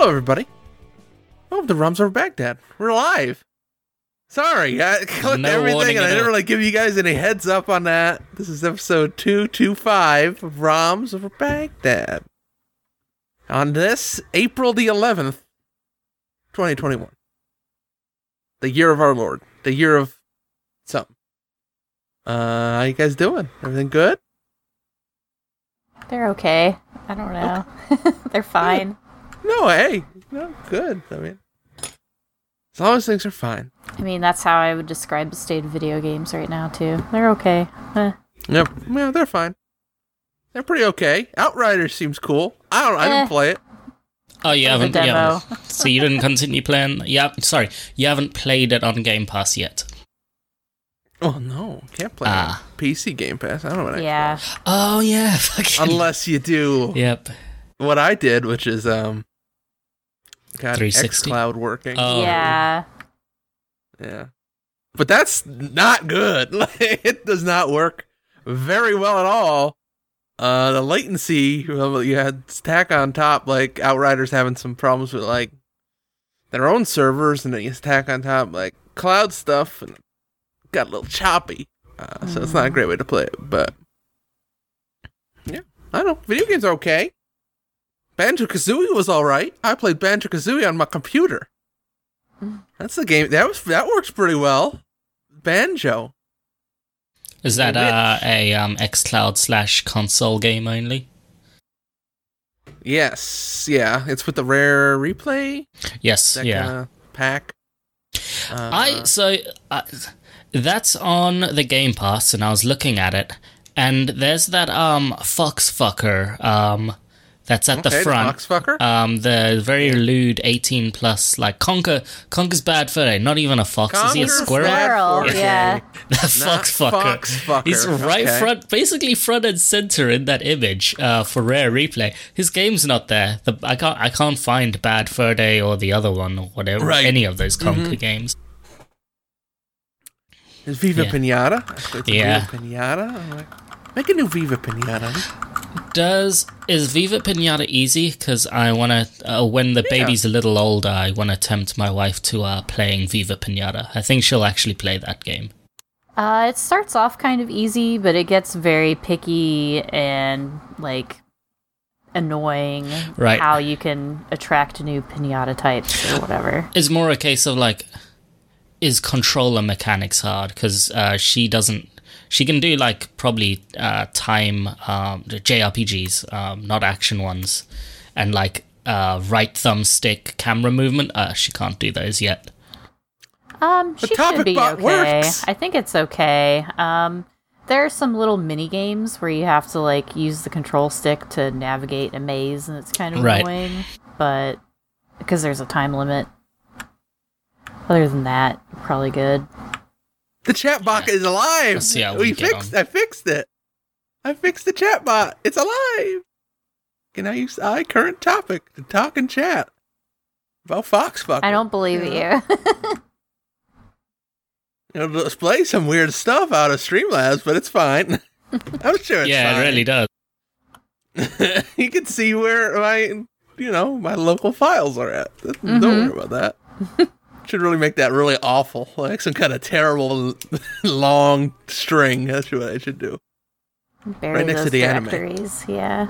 Hello, everybody. Oh, the Rums over Baghdad. We're live. Sorry, I clicked everything and I didn't really give you guys any heads up on that. This is episode 225 of Rums over Baghdad. On this, April the 11th, 2021. The year of our Lord. The year of something. How you guys doing? Everything good? They're okay. I don't know. They're fine. No, hey. No, good. I mean, as long as things are fine. I mean, that's how I would describe the state of video games right now, too. They're okay. Yep. Yeah, they're fine. They're pretty okay. Outriders seems cool. I didn't play it. Oh, you haven't? Yeah. So you didn't continue playing? Yeah. Sorry, you haven't played it on Game Pass yet. Oh no, can't play it. PC Game Pass. I don't know what. Yeah. Oh yeah. Unless you do. Yep. What I did, which is got 360 xCloud working. Oh. Yeah. Yeah. But that's not good. It does not work very well at all. The latency, you had stack on top, like Outriders having some problems with like their own servers, and then you stack on top like cloud stuff, and got a little choppy. So it's not a great way to play it, but yeah, I don't know. Video games are okay. Banjo-Kazooie was alright. I played Banjo-Kazooie on my computer. That's the game. That works pretty well. Banjo. Is that a xCloud / console game only? Yes. Yeah. It's with the Rare Replay. Yes. Yeah. Pack. That's on the Game Pass, and I was looking at it, and there's that foxfucker that's at the front. The foxfucker? The very lewd 18+, like Conker's Bad Fur Day. Not even a fox. Is he a squirrel? Yeah. The foxfucker. He's right front, basically front and center in that image for Rare Replay. His game's not there. I can't find Bad Fur Day or the other one or whatever. Right. Any of those Conker games. Is Viva Pinata? Yeah. Viva Pinata? I'm like, make a new Viva Pinata. Is Viva Pinata easy? Because I want to, when the baby's a little older, I want to tempt my wife to playing Viva Pinata. I think she'll actually play that game. It starts off kind of easy, but it gets very picky and, like, annoying how you can attract new pinata types or whatever. It's more a case of, like, is controller mechanics hard? Because she can do, like, probably time JRPGs, not action ones, and, like, right thumbstick camera movement. She can't do those yet. She should be okay. Works. I think it's okay. There are some little mini games where you have to, like, use the control stick to navigate a maze, and it's kind of annoying, but because there's a time limit. Other than that, you're probably good. The chatbot is alive. Let's see how I fixed it. I fixed the chatbot. It's alive. Can I use current topic to talk and chat about Foxfucker? I don't believe you. It'll display some weird stuff out of Streamlabs, but it's fine. I'm sure it's fine. Yeah, it really does. You can see where my local files are at. Don't worry about that. Should really make that really awful, like some kind of terrible long string. That's what I should do. Bury right next those to the directories, anime. Yeah.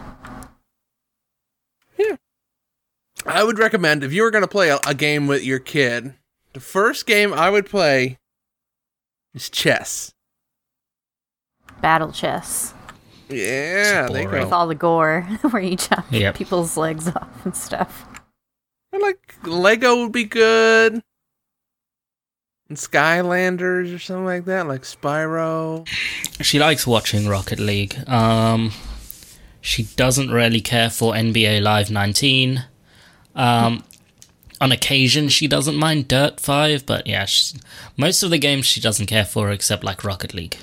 I would recommend if you were going to play a game with your kid, the first game I would play is chess. Battle chess. Yeah, they go. With all the gore, where you chop people's legs off and stuff. I like Lego would be good. And Skylanders or something like that, like Spyro. She likes watching Rocket League. She doesn't really care for NBA Live 19. On occasion, she doesn't mind Dirt 5, but yeah, most of the games she doesn't care for except like Rocket League.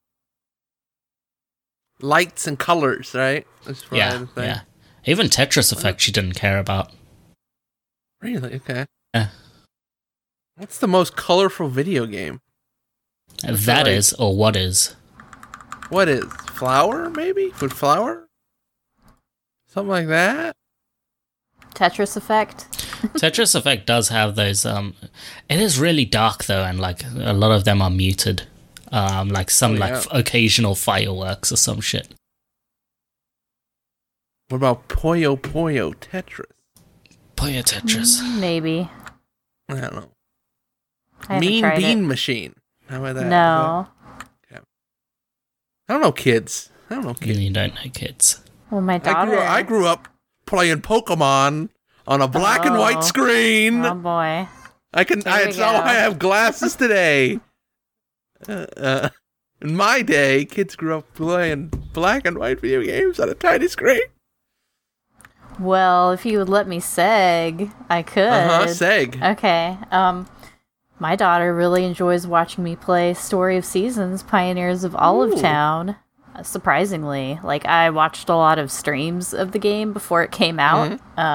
Lights and colors, right? Yeah. Even Tetris Effect she didn't care about. Really? Okay. Yeah. What's the most colorful video game? That is, or what is? What is? Flower, maybe? Food flower? Something like that? Tetris Effect. Tetris Effect does have those. It is really dark though, and like a lot of them are muted. Like some occasional fireworks or some shit. What about Puyo Puyo Tetris? Puyo Tetris. Maybe. I don't know. Mean Bean Machine. How about that? No. Okay. I don't know kids. You don't know kids. Well, my daughter. I grew up playing Pokemon on a black and white screen. Oh boy. That's how I have glasses today. In my day, kids grew up playing black and white video games on a tiny screen. Well, if you would let me seg, I could. Seg. Okay. My daughter really enjoys watching me play Story of Seasons, Pioneers of Olive Town. Surprisingly, like I watched a lot of streams of the game before it came out.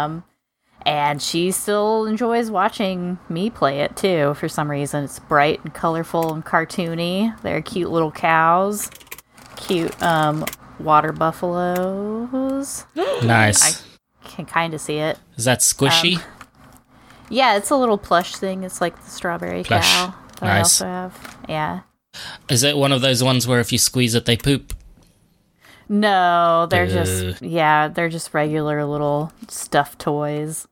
And she still enjoys watching me play it too. For some reason, it's bright and colorful and cartoony. They're cute little cows, cute water buffaloes. Nice. I can kind of see it. Is that squishy? Yeah, it's a little plush thing. It's like the strawberry plush. cow that I also have. Yeah. Is it one of those ones where if you squeeze it, they poop? No, they're they're just regular little stuffed toys.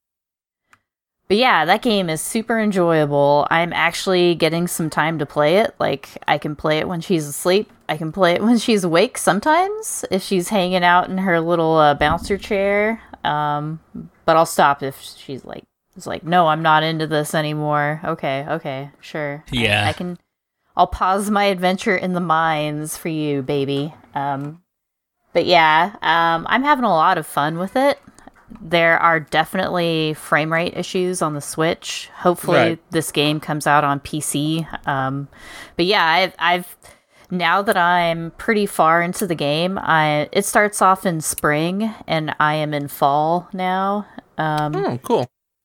But yeah, that game is super enjoyable. I'm actually getting some time to play it. Like, I can play it when she's asleep. I can play it when she's awake sometimes, if she's hanging out in her little bouncer chair. But I'll stop if she's like, no, I'm not into this anymore. Okay, sure. Yeah. I'll pause my adventure in the mines for you, baby. But yeah, I'm having a lot of fun with it. There are definitely frame rate issues on the Switch. Hopefully this game comes out on PC. But yeah, I've now that I'm pretty far into the game, it starts off in spring and I am in fall now. Cool.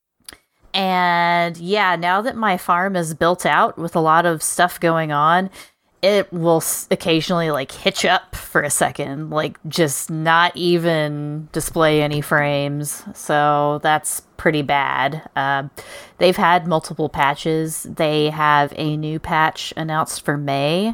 And yeah, now that my farm is built out with a lot of stuff going on, it will occasionally like hitch up for a second, like just not even display any frames. So that's pretty bad. They've had multiple patches. They have a new patch announced for May.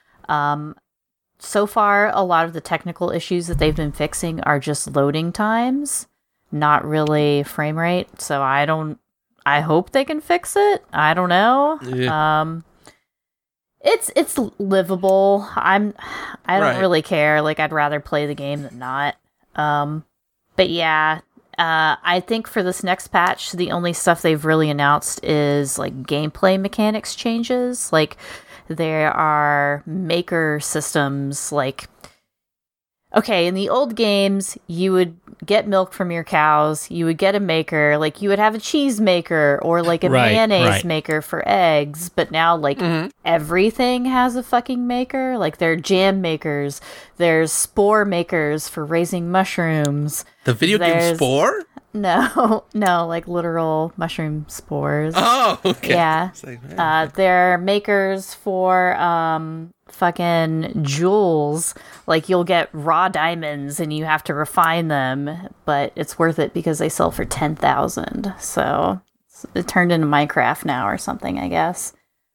So far, a lot of the technical issues that they've been fixing are just loading times, not really frame rate. So I hope they can fix it. I don't know. Yeah. It's livable. I don't really care. Like, I'd rather play the game than not. But yeah, I think for this next patch, the only stuff they've really announced is like gameplay mechanics changes. Like, there are maker systems. Like, okay, in the old games, you would get milk from your cows, you would get a maker, like you would have a cheese maker or like a mayonnaise maker for eggs, but now like everything has a fucking maker. Like, there are jam makers, there's spore makers for raising mushrooms. The video game Spore? No, like literal mushroom spores. Oh, okay. Yeah. There are makers for fucking jewels. Like, you'll get raw diamonds and you have to refine them, but it's worth it because they sell for 10,000. So it turned into Minecraft now or something, I guess.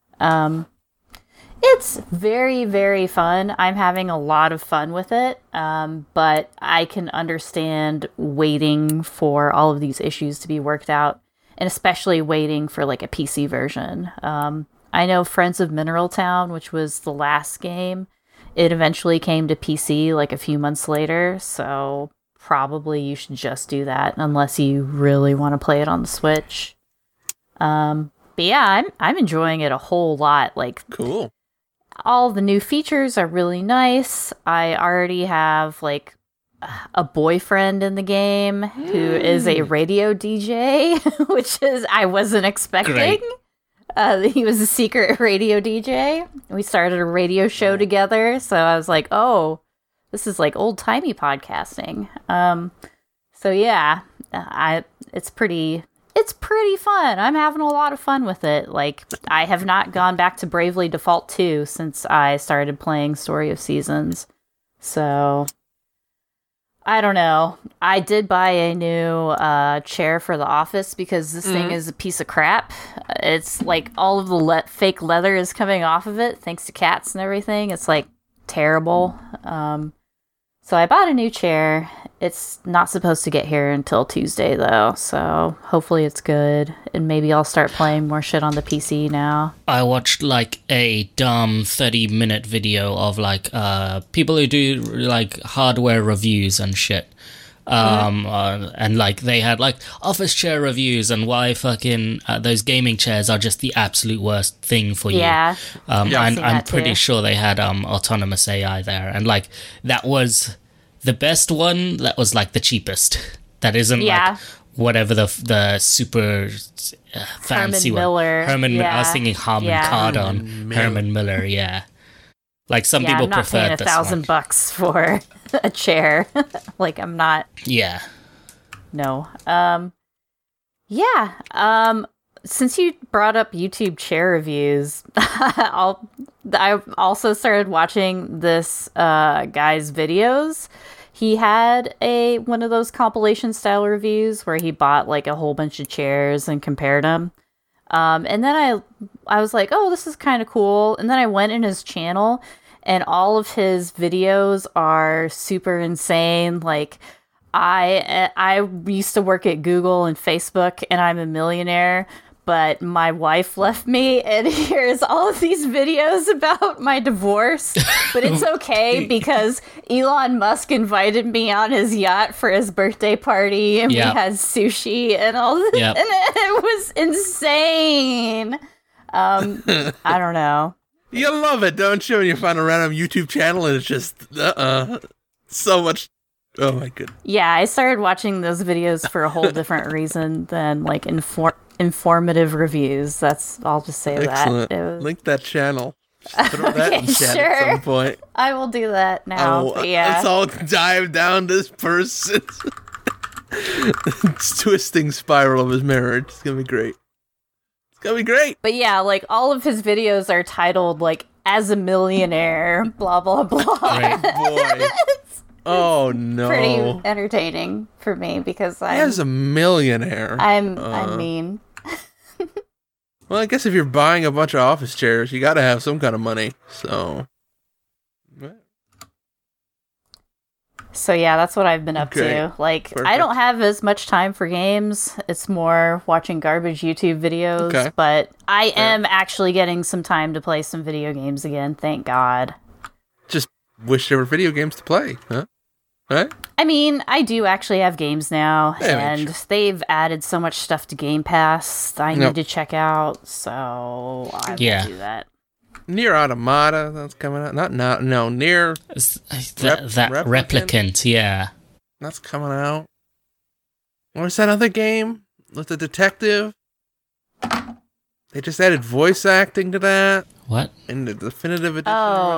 It's very, very fun. I'm having a lot of fun with it, but I can understand waiting for all of these issues to be worked out, and especially waiting for like a PC version. I know Friends of Mineral Town, which was the last game, it eventually came to PC like a few months later, so probably you should just do that unless you really want to play it on the Switch. But yeah, I'm enjoying it a whole lot. Like, cool. All the new features are really nice. I already have like a boyfriend in the game who is a radio DJ, which is I wasn't expecting. He was a secret radio DJ. We started a radio show together, so I was like, oh, this is like old-timey podcasting. So yeah, it's pretty fun. I'm having a lot of fun with it. Like, I have not gone back to Bravely Default 2 since I started playing Story of Seasons. So I don't know. I did buy a new chair for the office because this thing is a piece of crap. It's like all of the fake leather is coming off of it, thanks to cats and everything. It's like terrible. So I bought a new chair. It's not supposed to get here until Tuesday, though, so hopefully it's good, and maybe I'll start playing more shit on the PC now. I watched, like, a dumb 30-minute video of, like, people who do, like, hardware reviews and shit. And, like, they had, like, office chair reviews and why fucking those gaming chairs are just the absolute worst thing for you. Yeah. I'm pretty sure they had autonomous AI there, and, like, that was the best one. That was like the cheapest. That isn't like whatever the super fancy Herman Miller. one. I was thinking Harman Kardon. Herman Miller. Yeah. Like some people prefer this one. I'm not paying $1,000 for a chair. Like I'm not. Yeah. No. Yeah. Since you brought up YouTube chair reviews, I also started watching this guy's videos. He had one of those compilation style reviews where he bought like a whole bunch of chairs and compared them. And then I was like, oh, this is kind of cool. And then I went in his channel, and all of his videos are super insane. Like, I used to work at Google and Facebook, and I'm a millionaire, but my wife left me, and here's all of these videos about my divorce. But it's okay because Elon Musk invited me on his yacht for his birthday party, and we had sushi and all this, and it was insane. I don't know. You love it, don't you? When you find a random YouTube channel and it's just so much. Oh my goodness. Yeah, I started watching those videos for a whole different reason than like informative reviews. I'll just say excellent. That. Link that channel. Throw that in chat at some point. I will do that now. Let's all dive down this person's twisting spiral of his marriage. It's gonna be great. But yeah, like all of his videos are titled like "As a Millionaire," blah blah blah. Right, boy. Oh no! Pretty entertaining for me because as a millionaire. I'm mean. Well, I guess if you're buying a bunch of office chairs, you got to have some kind of money. So yeah, that's what I've been up to. Like, perfect. I don't have as much time for games. It's more watching garbage YouTube videos. But I am actually getting some time to play some video games again. Thank God. Just wish there were video games to play, huh? Right? I mean, I do actually have games now, and they've added so much stuff to Game Pass I need to check out, so I will do that. Nier Automata, that's coming out. Nier... Replicant, yeah. That's coming out. What's that other game? With the detective? They just added voice acting to that. What? In the definitive edition.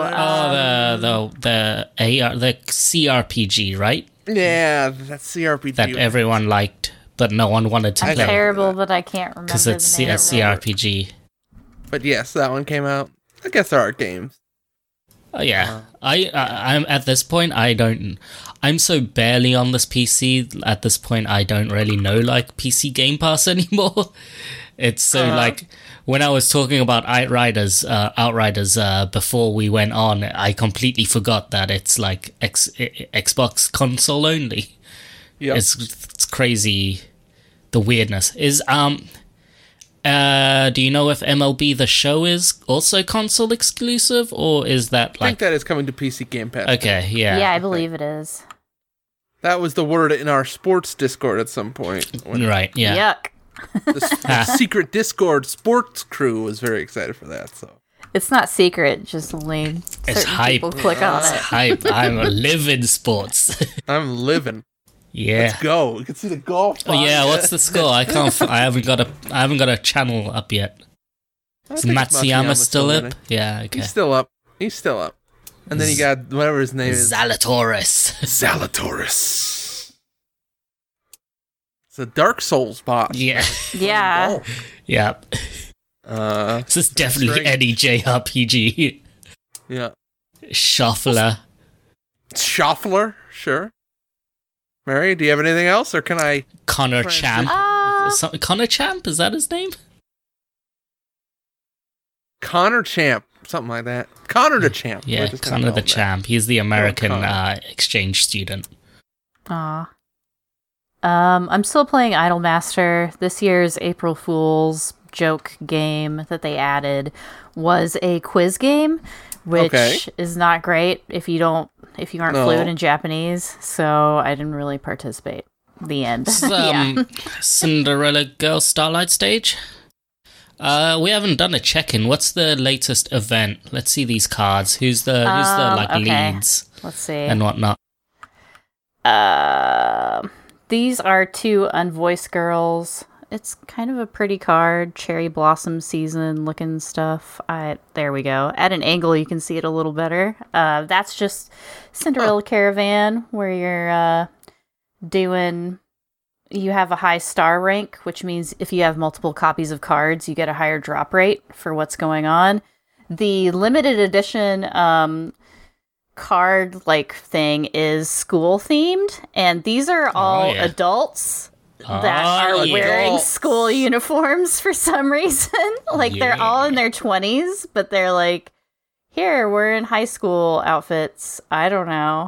The CRPG, right? Yeah, that CRPG that everyone liked, but no one wanted to play. I'm terrible, but I can't remember because it's a CRPG. But yes, that one came out. I guess there are games. Yeah, I'm at this point. I'm so barely on this PC. At this point, I don't really know like PC Game Pass anymore. It's so like when I was talking about Outriders before we went on, I completely forgot that it's like Xbox console only. Yeah, it's crazy. The weirdness is do you know if MLB The Show is also console exclusive, or is that like... I think that is coming to PC Game Pass. Okay, yeah. Yeah, I believe it is. That was the word in our sports Discord at some point. Right, yeah. Yuck. The secret Discord sports crew was very excited for that, so... It's not secret, just only certain people click on it. It's hype. I'm living sports. I'm living. Yeah. Let's go. You can see the golf. Oh yeah, what's the score? I haven't got a channel up yet. Is Matsuyama still up? Yeah, okay. He's still up. And then you got whatever his name is. Zalatoris. It's a Dark Souls boss. Yeah. Yeah. Yeah. This is definitely any JRPG. Yeah. Shuffler, sure. Mary, do you have anything else, or can I? Connor Champ. Connor Champ, is that his name? Connor Champ, something like that. Connor the Champ. Yeah, Connor the Champ. He's the American exchange student. Aw. I'm still playing Idolmaster. This year's April Fool's joke game that they added was a quiz game, which is not great if you aren't fluent in Japanese, so I didn't really participate. The end. Cinderella Girl Starlight Stage? We haven't done a check-in. What's the latest event? Let's see these cards. Who's the leads? Let's see. And whatnot. These are 2 unvoiced girls. It's kind of a pretty card. Cherry blossom season looking stuff. There we go. At an angle, you can see it a little better. That's just Cinderella Caravan, where you're you have a high star rank, which means if you have multiple copies of cards, you get a higher drop rate for what's going on. The limited edition card thing is school themed, and these are all adults that are wearing school uniforms for some reason. They're all in their 20s, but they're like, here, we're in high school outfits. I don't know.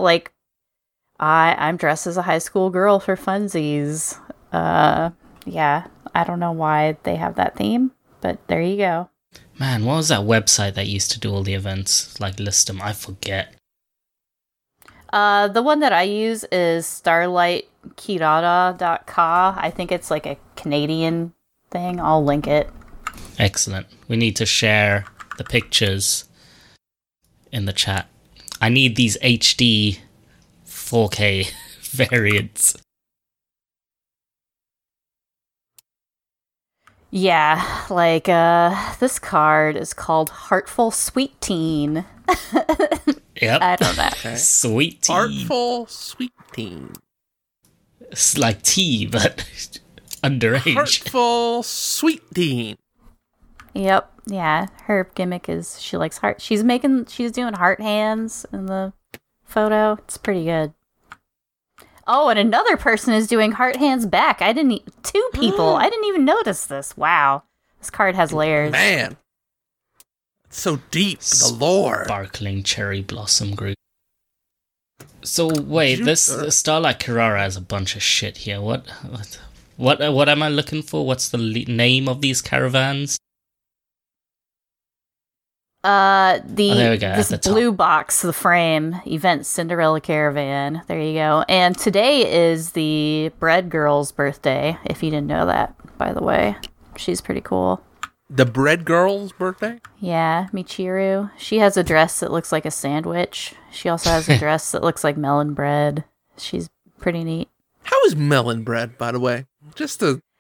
I'm dressed as a high school girl for funsies. Yeah, I don't know why they have that theme, but there you go. Man, what was that website that used to do all the events? List them. I forget. The one that I use is starlightkirara.ca. I think it's a Canadian thing. I'll link it. Excellent. We need to share the pictures in the chat. I need these HD 4K variants. Yeah, this card is called Heartful Sweet Teen. Yep. I don't know. Okay. Sweet Teen. Heartful Sweet Teen. It's like tea, but underage. Heartful Sweet Teen. Yep. Yeah, her gimmick is she likes heart. She's doing heart hands in the photo. It's pretty good. Oh, and another person is doing heart hands back. 2 people. I didn't even notice this. Wow. This card has layers. Man. It's so deep. The lore. Sparkling cherry blossom group. So, wait, this Starlight Kirara has a bunch of shit here. What am I looking for? What's the name of these caravans? There we go. This blue box, the frame, event Cinderella Caravan. There you go. And today is the Bread Girl's birthday, if you didn't know that, by the way. She's pretty cool. The Bread Girl's birthday? Yeah, Michiru. She has a dress that looks like a sandwich. She also has a dress that looks like melon bread. She's pretty neat. How is melon bread, by the way? It's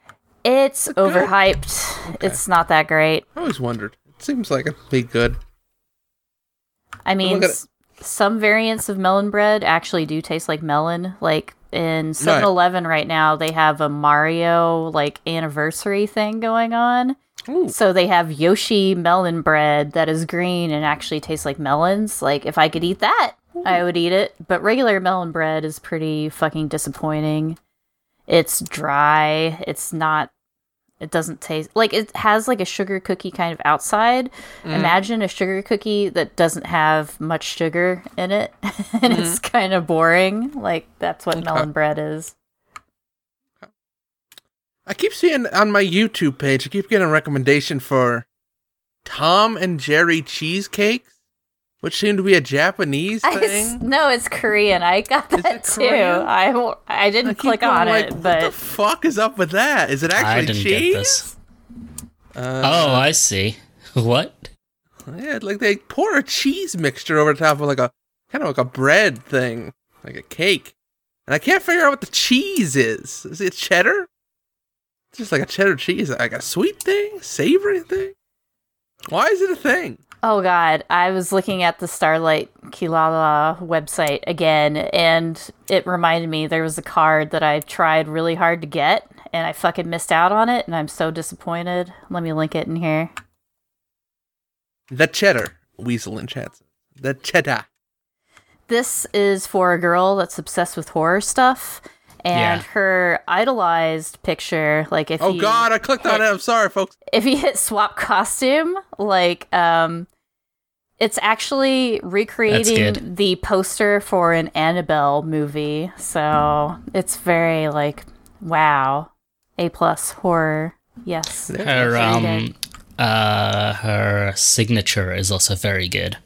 overhyped. Okay. It's not that great. I always wondered. Seems like it'd be good. I mean, some variants of melon bread actually do taste like melon. In 7-Eleven right now, they have a Mario anniversary thing going on. Ooh. So they have Yoshi melon bread that is green and actually tastes like melons. If I could eat that, I would eat it. But regular melon bread is pretty fucking disappointing. It's dry. It doesn't taste it has a sugar cookie kind of outside. Imagine a sugar cookie that doesn't have much sugar in it and it's kind of boring. That's what melon bread is. I keep seeing on my YouTube page, I keep getting a recommendation for Tom and Jerry cheesecakes, which seem to be a Japanese thing. No, it's Korean. I got that too. I didn't click on it, but what the fuck is up with that? Is it actually cheese? Get this. I see. What? Yeah, they pour a cheese mixture over the top of a kind of a bread thing, like a cake, and I can't figure out what the cheese is. Is it cheddar? It's just like a cheddar cheese, like a sweet thing, savory thing. Why is it a thing? Oh God, I was looking at the Starlight Kirara website again, and it reminded me there was a card that I tried really hard to get, and I fucking missed out on it, and I'm so disappointed. Let me link it in here. The cheddar, Weasel in chat. The cheddar. this is for a girl that's obsessed with horror stuff. And her idolized picture, like if you... Oh God, I clicked on it. I'm sorry, folks. If you hit swap costume, like, it's actually recreating the poster for an Annabelle movie. So it's very, like, wow. A+ horror. Yes. Her signature is also very good.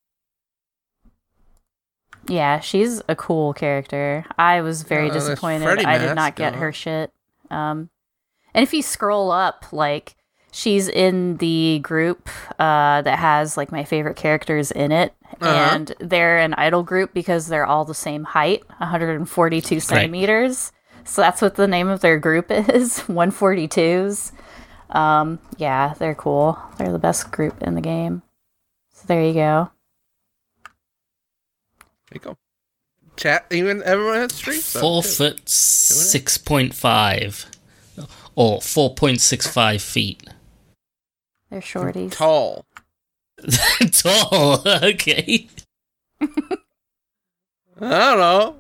Yeah, she's a cool character. I was very disappointed I did not get her shit. And if you scroll up, like, she's in the group that has, like, my favorite characters in it. And they're an idol group because they're all the same height, 142 centimeters. So that's what the name of their group is, 142s. Yeah, they're cool. They're the best group in the game. So there you go. There you go. Chat, even everyone has streams. 4 foot 6.5 or 4.65 feet. They're shorties. Tall. Tall. Okay. I don't know.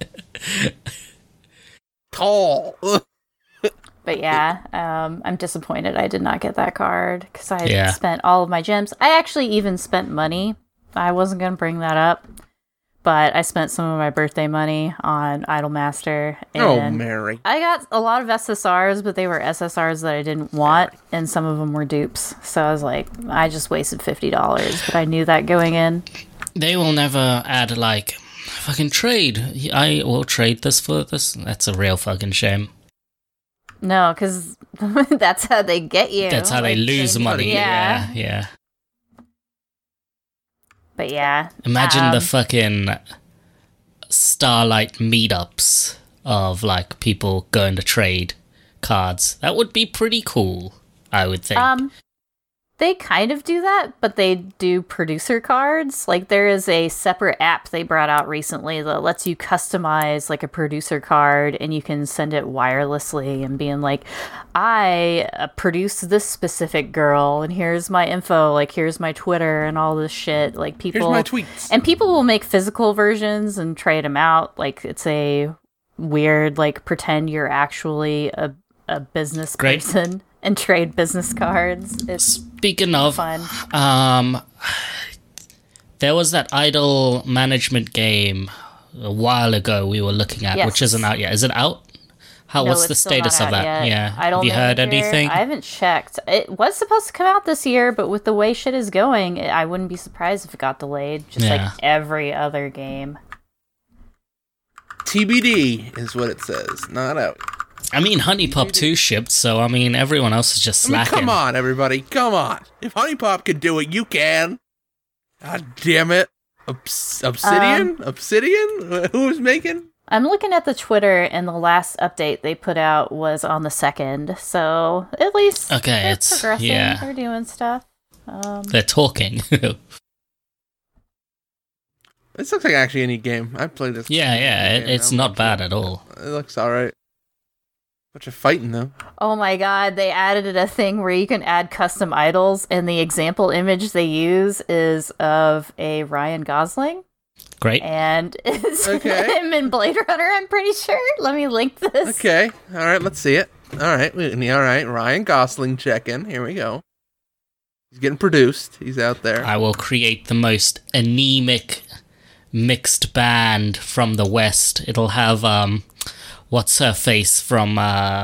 Tall. But yeah, I'm disappointed I did not get that card because I spent all of my gems. I actually even spent money. I wasn't going to bring that up. But I spent some of my birthday money on Idolmaster. And Mary. I got a lot of SSRs, but they were SSRs that I didn't want, and some of them were dupes. So I was like, I just wasted $50, but I knew that going in. They will never add, like, fucking trade. I will trade this for this. That's a real fucking shame. No, because that's how they get you. That's how they lose money. Yeah. But yeah. Imagine the fucking Starlight meetups of, like, people going to trade cards. That would be pretty cool, I would think. They kind of do that, but they do producer cards. Like, there is a separate app they brought out recently that lets you customize, like, a producer card, and you can send it wirelessly and being like, I produced this specific girl, and here's my info, like, here's my Twitter and all this shit. Like, people... Here's my tweets. And people will make physical versions and trade them out. Like, it's a weird, like, pretend you're actually a business person. And trade business cards. It's Speaking of fun. There was that idol management game a while ago we were looking at, which isn't out yet. Is it out? What's the status of that? Yet. Yeah. Have you heard anything? I haven't checked. It was supposed to come out this year, but with the way shit is going, I wouldn't be surprised if it got delayed, just like every other game. TBD is what it says. Not out. I mean, HuniePop 2 shipped, so, I mean, everyone else is just slacking. Come on, everybody. Come on. If HuniePop can do it, you can. God damn it. Obsidian? Obsidian? Who's making? I'm looking at the Twitter, and the last update they put out was on the 2nd, so at least they're progressing. Yeah. They're doing stuff. They're talking. This looks like actually any game. I played this. Yeah, it's not bad at all. It looks alright. Bunch of fighting, though. Oh my god, they added a thing where you can add custom idols, and the example image they use is of a Ryan Gosling. Great. And it's him in Blade Runner, I'm pretty sure. Let me link this. Okay, alright, let's see it. Alright, Ryan Gosling check-in. Here we go. He's getting produced. He's out there. I will create the most anemic mixed band from the West. It'll have, what's her face from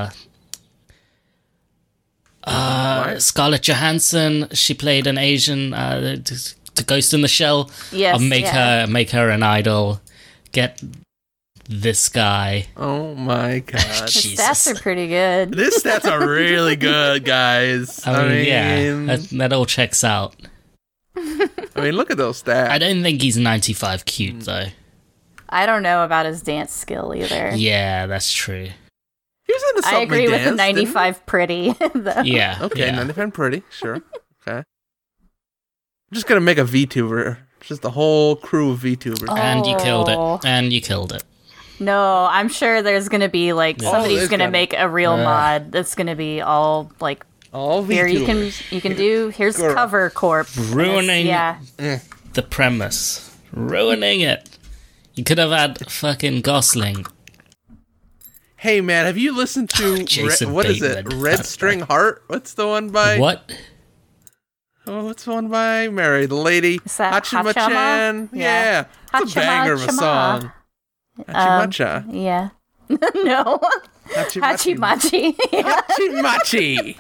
Scarlett Johansson? She played an Asian, the Ghost in the Shell. Yes, I'll make her an idol. Get this guy. Oh my god! His stats are pretty good. His stats are really good, guys. I mean, yeah, that all checks out. I mean, look at those stats. I don't think he's 95 cute though. I don't know about his dance skill either. Yeah, that's true. He was into something. I agree with the 95 pretty. Yeah. Okay, yeah. 95 pretty. Sure. Okay. I'm just gonna make a VTuber. Just the whole crew of VTubers. Oh. And you killed it. No, I'm sure there's gonna be like somebody's gonna make a real mod that's gonna be all like. All here VTubers. you can do. Here's Cover Corp. Ruining the premise. Ruining it. You could have had fucking Gosling. Hey man, have you listened to what is it? Red String Heart? What's the one by what? Oh, what's the one by Mary, the lady? Hachima-chan? Yeah. It's a banger of a song. Hachimacha. Yeah. No. Hachimachi. Hachimachi.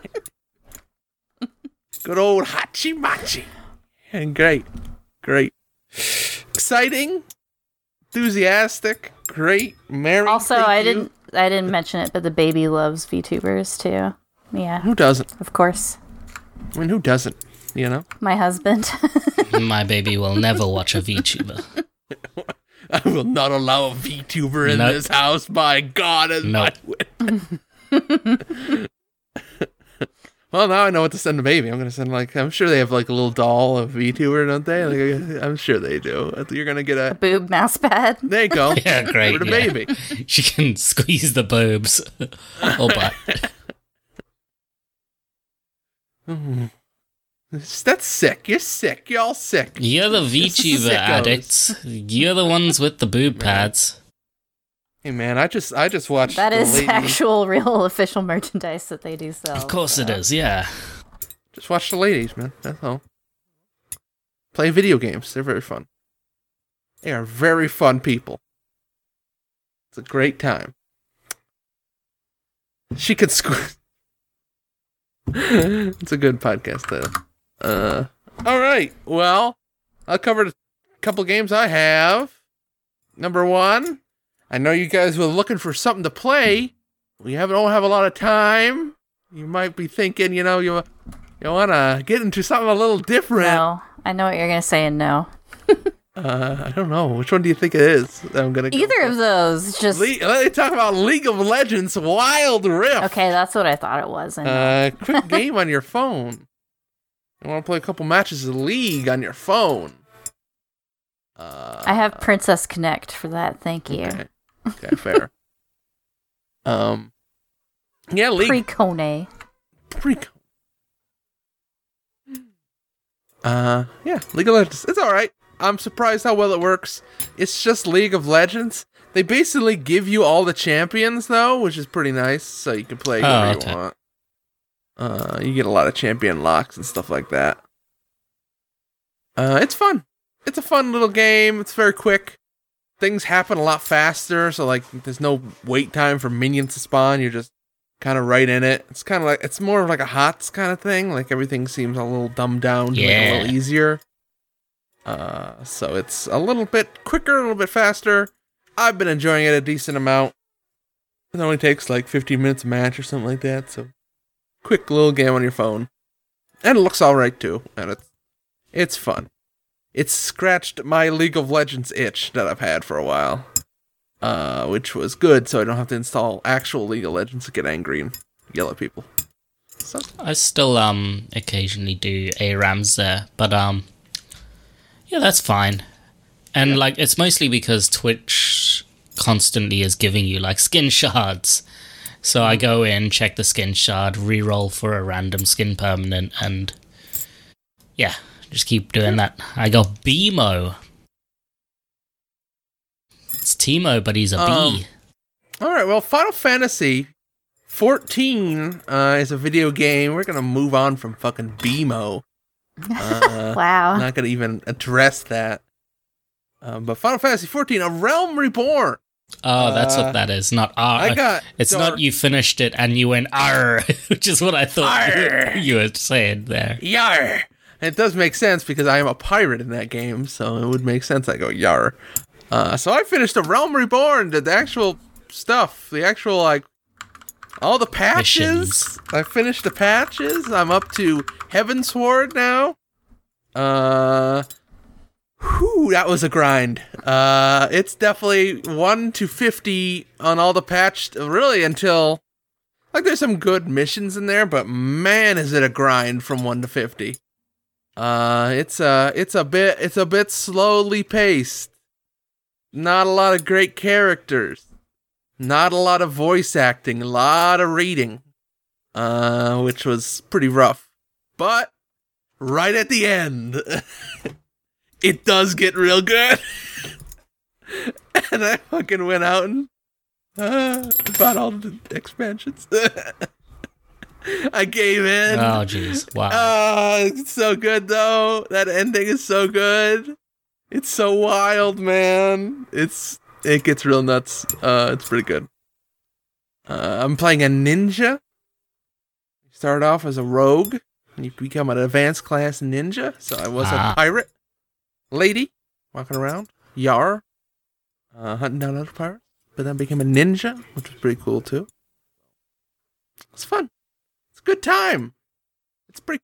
Good old Hachimachi. And great. Exciting. Enthusiastic. Great. Mary. Also, I didn't mention it, but the baby loves VTubers too. Yeah. Who doesn't? Of course. I mean, who doesn't? You know? My husband. My baby will never watch a VTuber. I will not allow a VTuber in this house. My God, is my witness. Well, now I know what to send the baby. I'm going to send, I'm sure they have, a little doll of VTuber, don't they? I'm sure they do. You're going to get a boob mouse pad. There you go. Yeah, great. For the baby. She can squeeze the boobs. Or butt. That's sick. You're sick. You're all sick. You're the VTuber addicts. You're the ones with the boob pads. Hey man, I just watched. That is actual, real, official merchandise that they do sell. Of course it is. Yeah. Just watch the ladies, man. That's all. Play video games. They're very fun. They are very fun people. It's a great time. She could squeeze. It's a good podcast title. All right. Well, I covered a couple games I have. Number 1, I know you guys were looking for something to play. We don't have a lot of time. You might be thinking, you want to get into something a little different. No, I know what you're going to say and no. I don't know. Which one do you think it is that I'm going to Either of those. Just let me talk about League of Legends Wild Rift. Okay, that's what I thought it was. Quick game on your phone. You want to play a couple matches of League on your phone. I have Princess Connect for that. Thank you. Okay, fair. Yeah, League. Pre-Kone. Yeah, League of Legends. It's all right. I'm surprised how well it works. It's just League of Legends. They basically give you all the champions, though, which is pretty nice, so you can play whoever you want. You get a lot of champion locks and stuff like that. It's fun. It's a fun little game. It's very quick. Things happen a lot faster, so there's no wait time for minions to spawn. You're just kind of right in it. It's kind of it's more of like a HOTS kind of thing. Everything seems a little dumbed down to make it a little easier. So it's a little bit quicker, a little bit faster. I've been enjoying it a decent amount. It only takes 15 minutes a match or something like that. So quick little game on your phone. And it looks alright too. And it's fun. It's scratched my League of Legends itch that I've had for a while. Which was good, so I don't have to install actual League of Legends to get angry and yell at people. So I still occasionally do ARAMs there, but yeah, that's fine. And it's mostly because Twitch constantly is giving you skin shards. So I go in, check the skin shard, reroll for a random skin permanent, and yeah, just keep doing that. I got BMO. It's Teemo, but he's a bee. Alright, well, Final Fantasy 14 is a video game. We're gonna move on from fucking BMO. Wow. I'm not gonna even address that. But Final Fantasy 14, A Realm Reborn. Oh, that's what that is. Not R. It's not you finished it and you went R, which is what I thought you were saying there. Yar. And it does make sense because I am a pirate in that game, so it would make sense I go yar. So I finished The Realm Reborn, the actual stuff, the actual all the patches. Missions. I finished the patches. I'm up to Heavensward now. That was a grind. It's definitely 1 to 50 on all the patched, really until there's some good missions in there, but man, is it a grind from 1 to 50. It's a bit slowly paced. Not a lot of great characters. Not a lot of voice acting. A lot of reading. Which was pretty rough. But right at the end, it does get real good. And I fucking went out and bought all the expansions. I gave in. Oh, jeez. Wow. It's so good, though. That ending is so good. It's so wild, man. It gets real nuts. It's pretty good. I'm playing a ninja. You start off as a rogue, and you become an advanced class ninja. So I was a pirate lady walking around, hunting down other pirates. But then I became a ninja, which was pretty cool too. It's fun. It's a good time. It's pretty,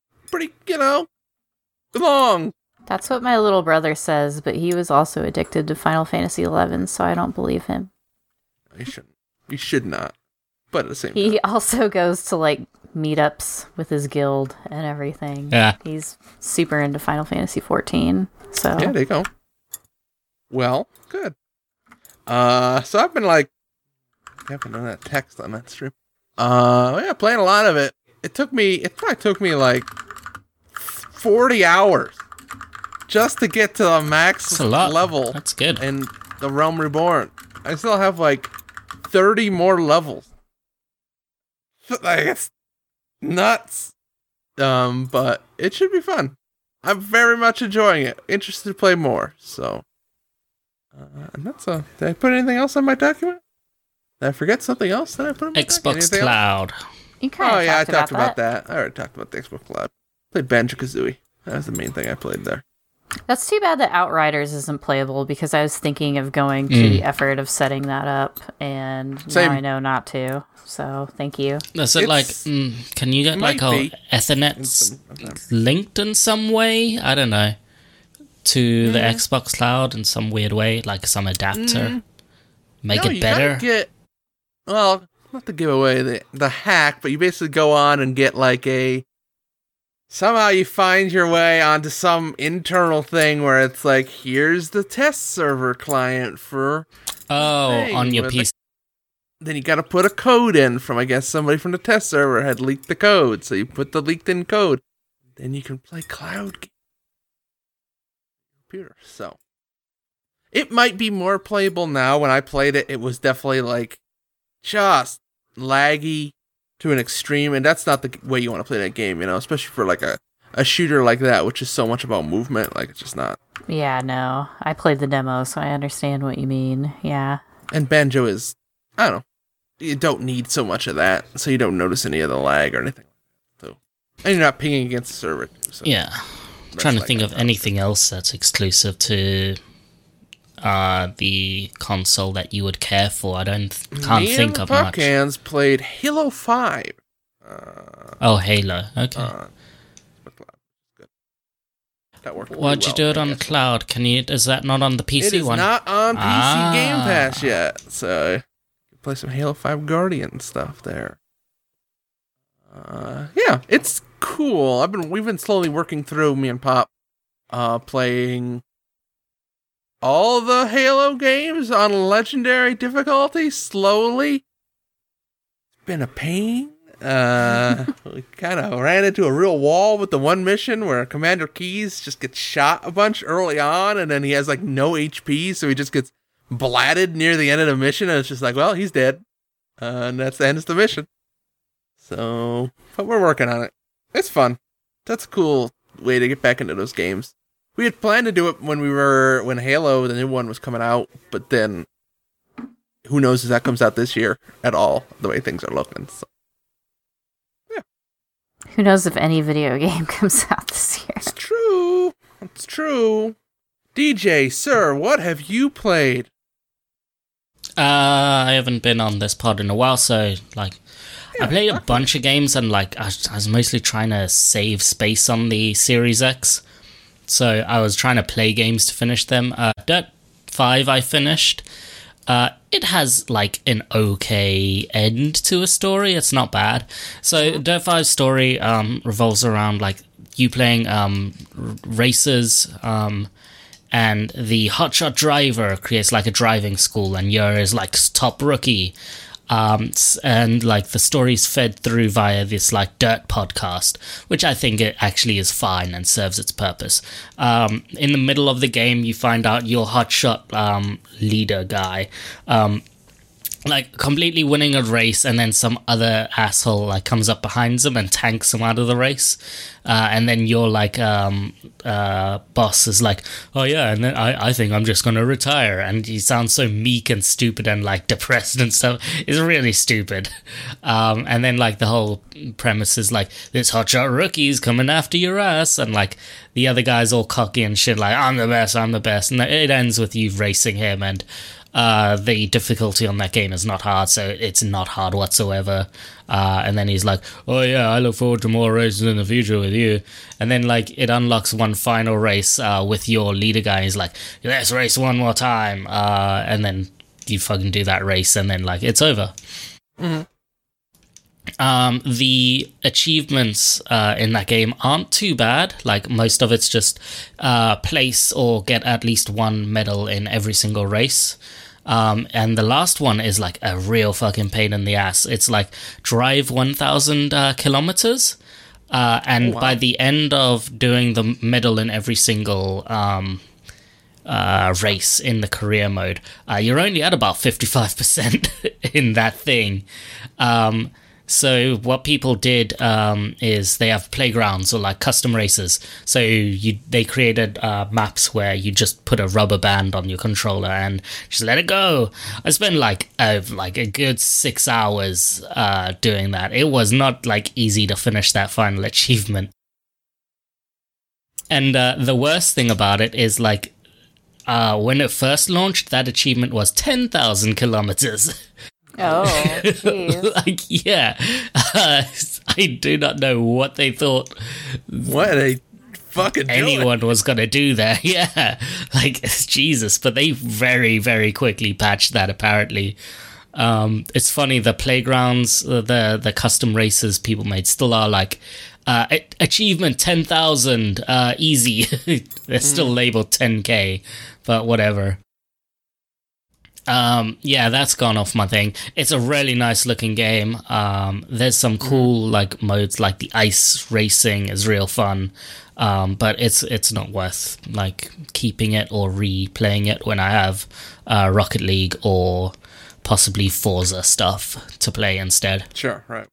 long. That's what my little brother says, but he was also addicted to Final Fantasy XI, so I don't believe him. You shouldn't. You should not. But at the same time. He also goes to, like, meetups with his guild and everything. Yeah. He's super into Final Fantasy XIV, so... Yeah, there you go. Well, good. So I've been, like... I haven't done that text on that stream. Playing a lot of it. It probably took me, like, 40 hours. Just to get to the max level. That's good. In the Realm Reborn. I still have like 30 more levels. Like, it's nuts. But it should be fun. I'm very much enjoying it. Interested to play more. So, and that's did I put anything else on my document? Did I forget something else that I put on my Xbox Cloud. You kind of I talked about that. I already talked about the Xbox Cloud. Played Banjo-Kazooie. That was the main thing I played there. That's too bad that Outriders isn't playable, because I was thinking of going to the effort of setting that up, and now I know not to. So, thank you. Is it like, can you get like Ethernet linked in some way? I don't know. To the Xbox Cloud in some weird way, like some adapter? Make it better? Not to give away the hack, but you basically go on and get like somehow you find your way onto some internal thing where it's like, here's the test server client for... on your PC. Then you gotta put a code in from, I guess, somebody from the test server had leaked the code. So you put the leaked in code. Then you can play cloud games. Computer. So it might be more playable now. When I played it, it was definitely like just laggy to an extreme, and that's not the way you want to play that game, especially for like a shooter like that, which is so much about movement. Like, it's just not. Yeah, no. I played the demo, so I understand what you mean. Yeah. And Banjo is, I don't know, you don't need so much of that, so you don't notice any of the lag or anything. So, and you're not pinging against the server too, so yeah. I'm trying to think of anything else that's exclusive to the console that you would care for. I can't think of much. Puckhands played Halo 5. Halo. Okay. Good. That worked. Why'd you do it on cloud? Is that not on the PC one? It is not on PC Game Pass yet, so you can play some Halo 5 Guardian stuff there. Yeah, it's cool. We've been slowly working through, me and Pop, playing all the Halo games on legendary difficulty slowly. It's been a pain. We kind of ran into a real wall with the one mission where Commander Keyes just gets shot a bunch early on, and then he has like no HP, so he just gets blatted near the end of the mission, and it's just like, well, he's dead. And that's the end of the mission. So, but we're working on it. It's fun. That's a cool way to get back into those games. We had planned to do it when Halo, the new one, was coming out, but then who knows if that comes out this year at all, the way things are looking. So, yeah. Who knows if any video game comes out this year? It's true. It's true. DJ, sir, what have you played? I haven't been on this pod in a while, so, like, I played a bunch of games, and, like, I was mostly trying to save space on the Series X. So I was trying to play games to finish them. Dirt 5 I finished. It has like an okay end to a story. It's not bad. So Dirt 5's story revolves around like you playing racers, and the hotshot driver creates like a driving school, and you're his like top rookie. And like the story's fed through via this like dirt podcast, which I think it actually is fine and serves its purpose. In the middle of the game, you find out your hotshot leader guy like completely winning a race, and then some other asshole like comes up behind him and tanks him out of the race, and then your like boss is like, oh yeah, and then I think I'm just gonna retire, and he sounds so meek and stupid and like depressed and stuff. It's really stupid. And then like the whole premise is like, this hotshot rookie's coming after your ass, and like the other guy's all cocky and shit like, I'm the best, and it ends with you racing him. And the difficulty on that game is not hard, so it's not hard whatsoever. And then he's like, oh yeah, I look forward to more races in the future with you. And then like it unlocks one final race with your leader guy. He's like, let's race one more time. And then you fucking do that race, and then like it's over. Mm-hmm. The achievements in that game aren't too bad. Like most of it's just place or get at least one medal in every single race. And the last one is like a real fucking pain in the ass. It's like drive 1,000 kilometers. And by the end of doing the medal in every single race in the career mode, you're only at about 55% in that thing. So what people did is they have playgrounds or like custom races. So they created maps where you just put a rubber band on your controller and just let it go. I spent like a good 6 hours doing that. It was not like easy to finish that final achievement. And the worst thing about it is like when it first launched, that achievement was 10,000 kilometers. Oh, jeez. Like, yeah. I do not know what they thought. What they fucking anyone was going to do there. Yeah. Like, Jesus. But they very, very quickly patched that, apparently. It's funny, the playgrounds, the custom races people made still are like, achievement 10,000, easy. They're still labeled 10K, but whatever. Yeah, that's gone off my thing. It's a really nice looking game. There's some cool like modes, like the ice racing is real fun. But it's not worth like keeping it or replaying it when I have Rocket League or possibly Forza stuff to play instead. Sure, right.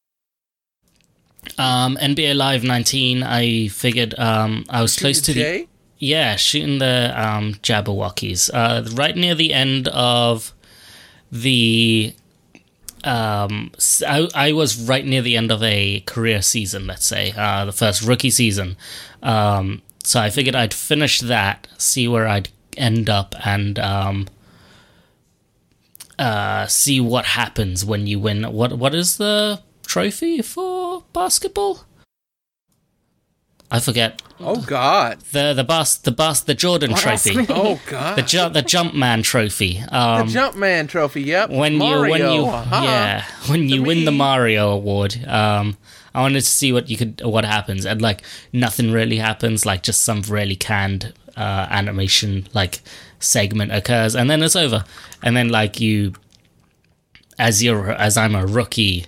NBA Live 19, I figured I was close to the... Yeah, shooting the Jabberwockies. Right near the end of the... I was right near the end of a career season, let's say. The first rookie season. So I figured I'd finish that, see where I'd end up, and see what happens when you win. What is the trophy for basketball? I forget. Oh God! The Jordan trophy. Oh God! The Jumpman trophy. The Jumpman trophy. Yep. When you win the Mario award. I wanted to see what happens, and like nothing really happens. Like just some really canned animation like segment occurs, and then it's over. And then like as I'm a rookie,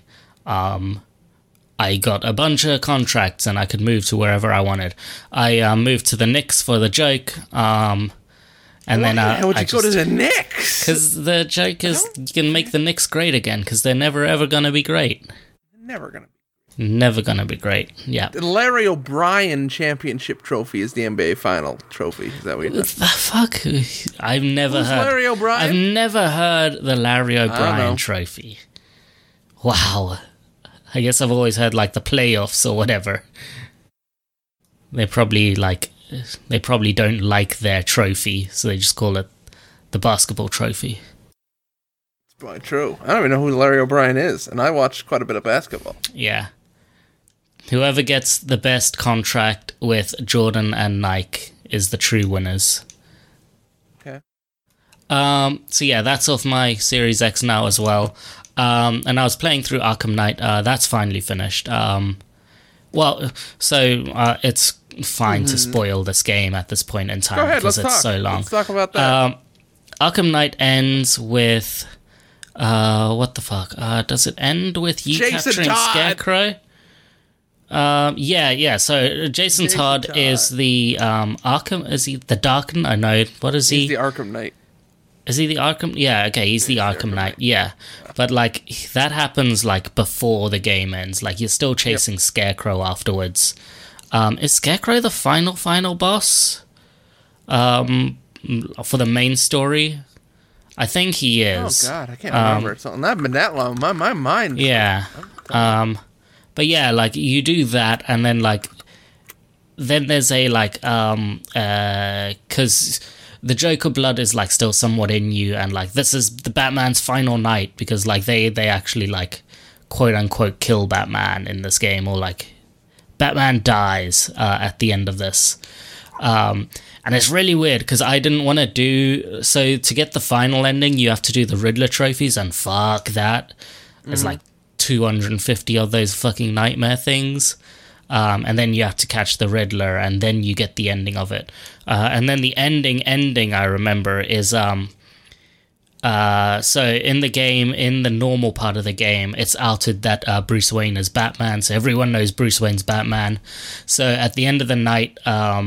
I got a bunch of contracts and I could move to wherever I wanted. I moved to the Knicks for the joke. And then why would you go to the Knicks? Because the joke is you can make the Knicks great again, because they're never ever going to be great. Never going to be great. Yeah. The Larry O'Brien Championship Trophy is the NBA Final Trophy. Is that what you know? What the fuck? I've never heard Larry O'Brien? I've never heard the Larry O'Brien Trophy. Wow. I guess I've always heard like the playoffs or whatever. They probably don't like their trophy, so they just call it the basketball trophy. It's probably true. I don't even know who Larry O'Brien is, and I watch quite a bit of basketball. Yeah. Whoever gets the best contract with Jordan and Nike is the true winners. Okay. So yeah, that's off my Series X now as well. And I was playing through Arkham Knight. That's finally finished. It's fine to spoil this game at this point in time because it's so long. Let's talk about that. Arkham Knight ends with What the fuck? Does it end with you Jason capturing Todd! Scarecrow? Yeah. So Jason Todd is the Arkham. Is he the Darken? I know. What is he? He's the Arkham Knight. Is he the Arkham? Yeah. Okay, he's the Arkham Knight. Yeah, but like that happens like before the game ends. Like you're still chasing Scarecrow afterwards. Is Scarecrow the final boss? For the main story, I think he is. Oh God, I can't remember. It's not been that long. My mind. Yeah. But yeah, like you do that, and then like, then there's a like, because the Joker blood is like still somewhat in you, and like this is the Batman's final night because like they actually like quote unquote kill Batman in this game, or like Batman dies at the end of this. And it's really weird because I didn't want to do so. To get the final ending, you have to do the Riddler trophies, and fuck that. There's like 250 of those fucking nightmare things. And then you have to catch the Riddler, and then you get the ending of it. And then the ending I remember is so in the game, in the normal part of the game, it's outed that Bruce Wayne is Batman, so everyone knows Bruce Wayne's Batman. So at the end of the night,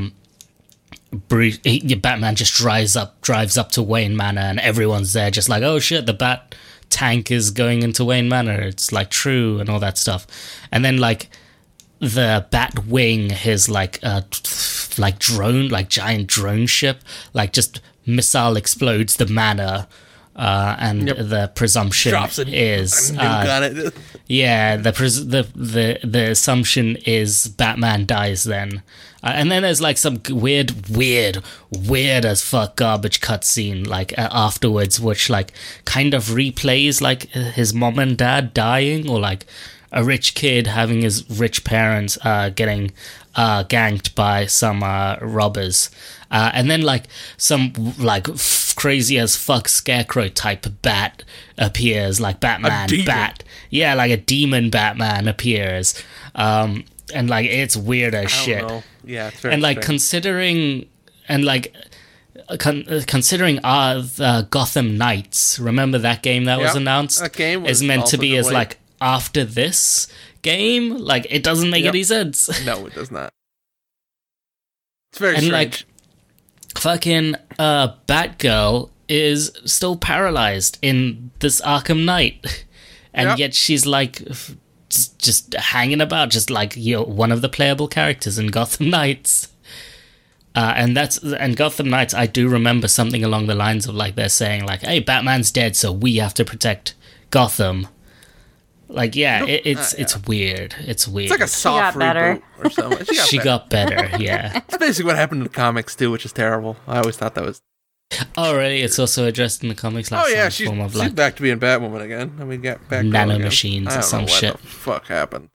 Batman just drives up to Wayne Manor, and everyone's there just like, oh shit, the Bat tank is going into Wayne Manor, it's like true and all that stuff. And then like the Batwing, his like drone, like giant drone ship, like just missile explodes the manor. And the presumption is the assumption is Batman dies then. And then there's like some weird as fuck garbage cutscene like afterwards, which like kind of replays like his mom and dad dying, or like a rich kid having his rich parents getting ganked by some robbers. And then like some like crazy as fuck Scarecrow type bat appears, like Batman bat. Yeah, like a demon Batman appears. And like it's weird as shit. Know. Yeah, it's very and like strange. considering Gotham Knights, remember that game that was announced? That game was is meant to also be delayed. as like after this game. Like it doesn't make any sense. No, it does not. It's very and strange. like fucking Batgirl is still paralyzed in this Arkham Knight, and yet she's like just hanging about, just like you're one of the playable characters in Gotham Knights. And Gotham Knights, I do remember something along the lines of like they're saying like, "Hey, Batman's dead, so we have to protect Gotham." Like, yeah, it's weird. It's weird. It's like a soft reboot or something. She got better, yeah. It's basically what happened in the comics too, which is terrible. I always thought that was. Oh, really? It's also addressed in the comics. Like, she's back to being Batwoman again. And we got back nanomachines or some shit. What the fuck happened?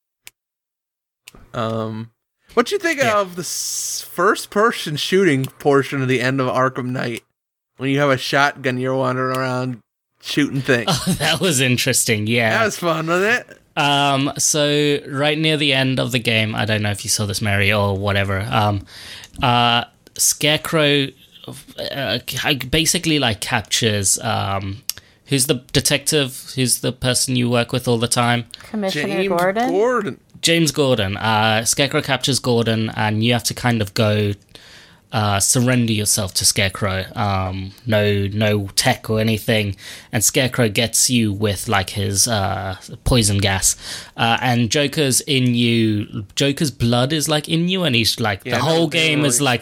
What'd you think of the first-person shooting portion of the end of Arkham Knight? When you have a shotgun, you're wandering around shooting things. Oh, that was interesting, yeah. That was fun, wasn't it? So right near the end of the game, I don't know if you saw this, Mary, or whatever, Scarecrow basically like captures who's the detective, who's the person you work with all the time? Commissioner Gordon. James Gordon. Scarecrow captures Gordon, and you have to kind of go surrender yourself to Scarecrow. No tech or anything, and Scarecrow gets you with like his poison gas. And Joker's in you. Joker's blood is like in you, and he's like the whole game is like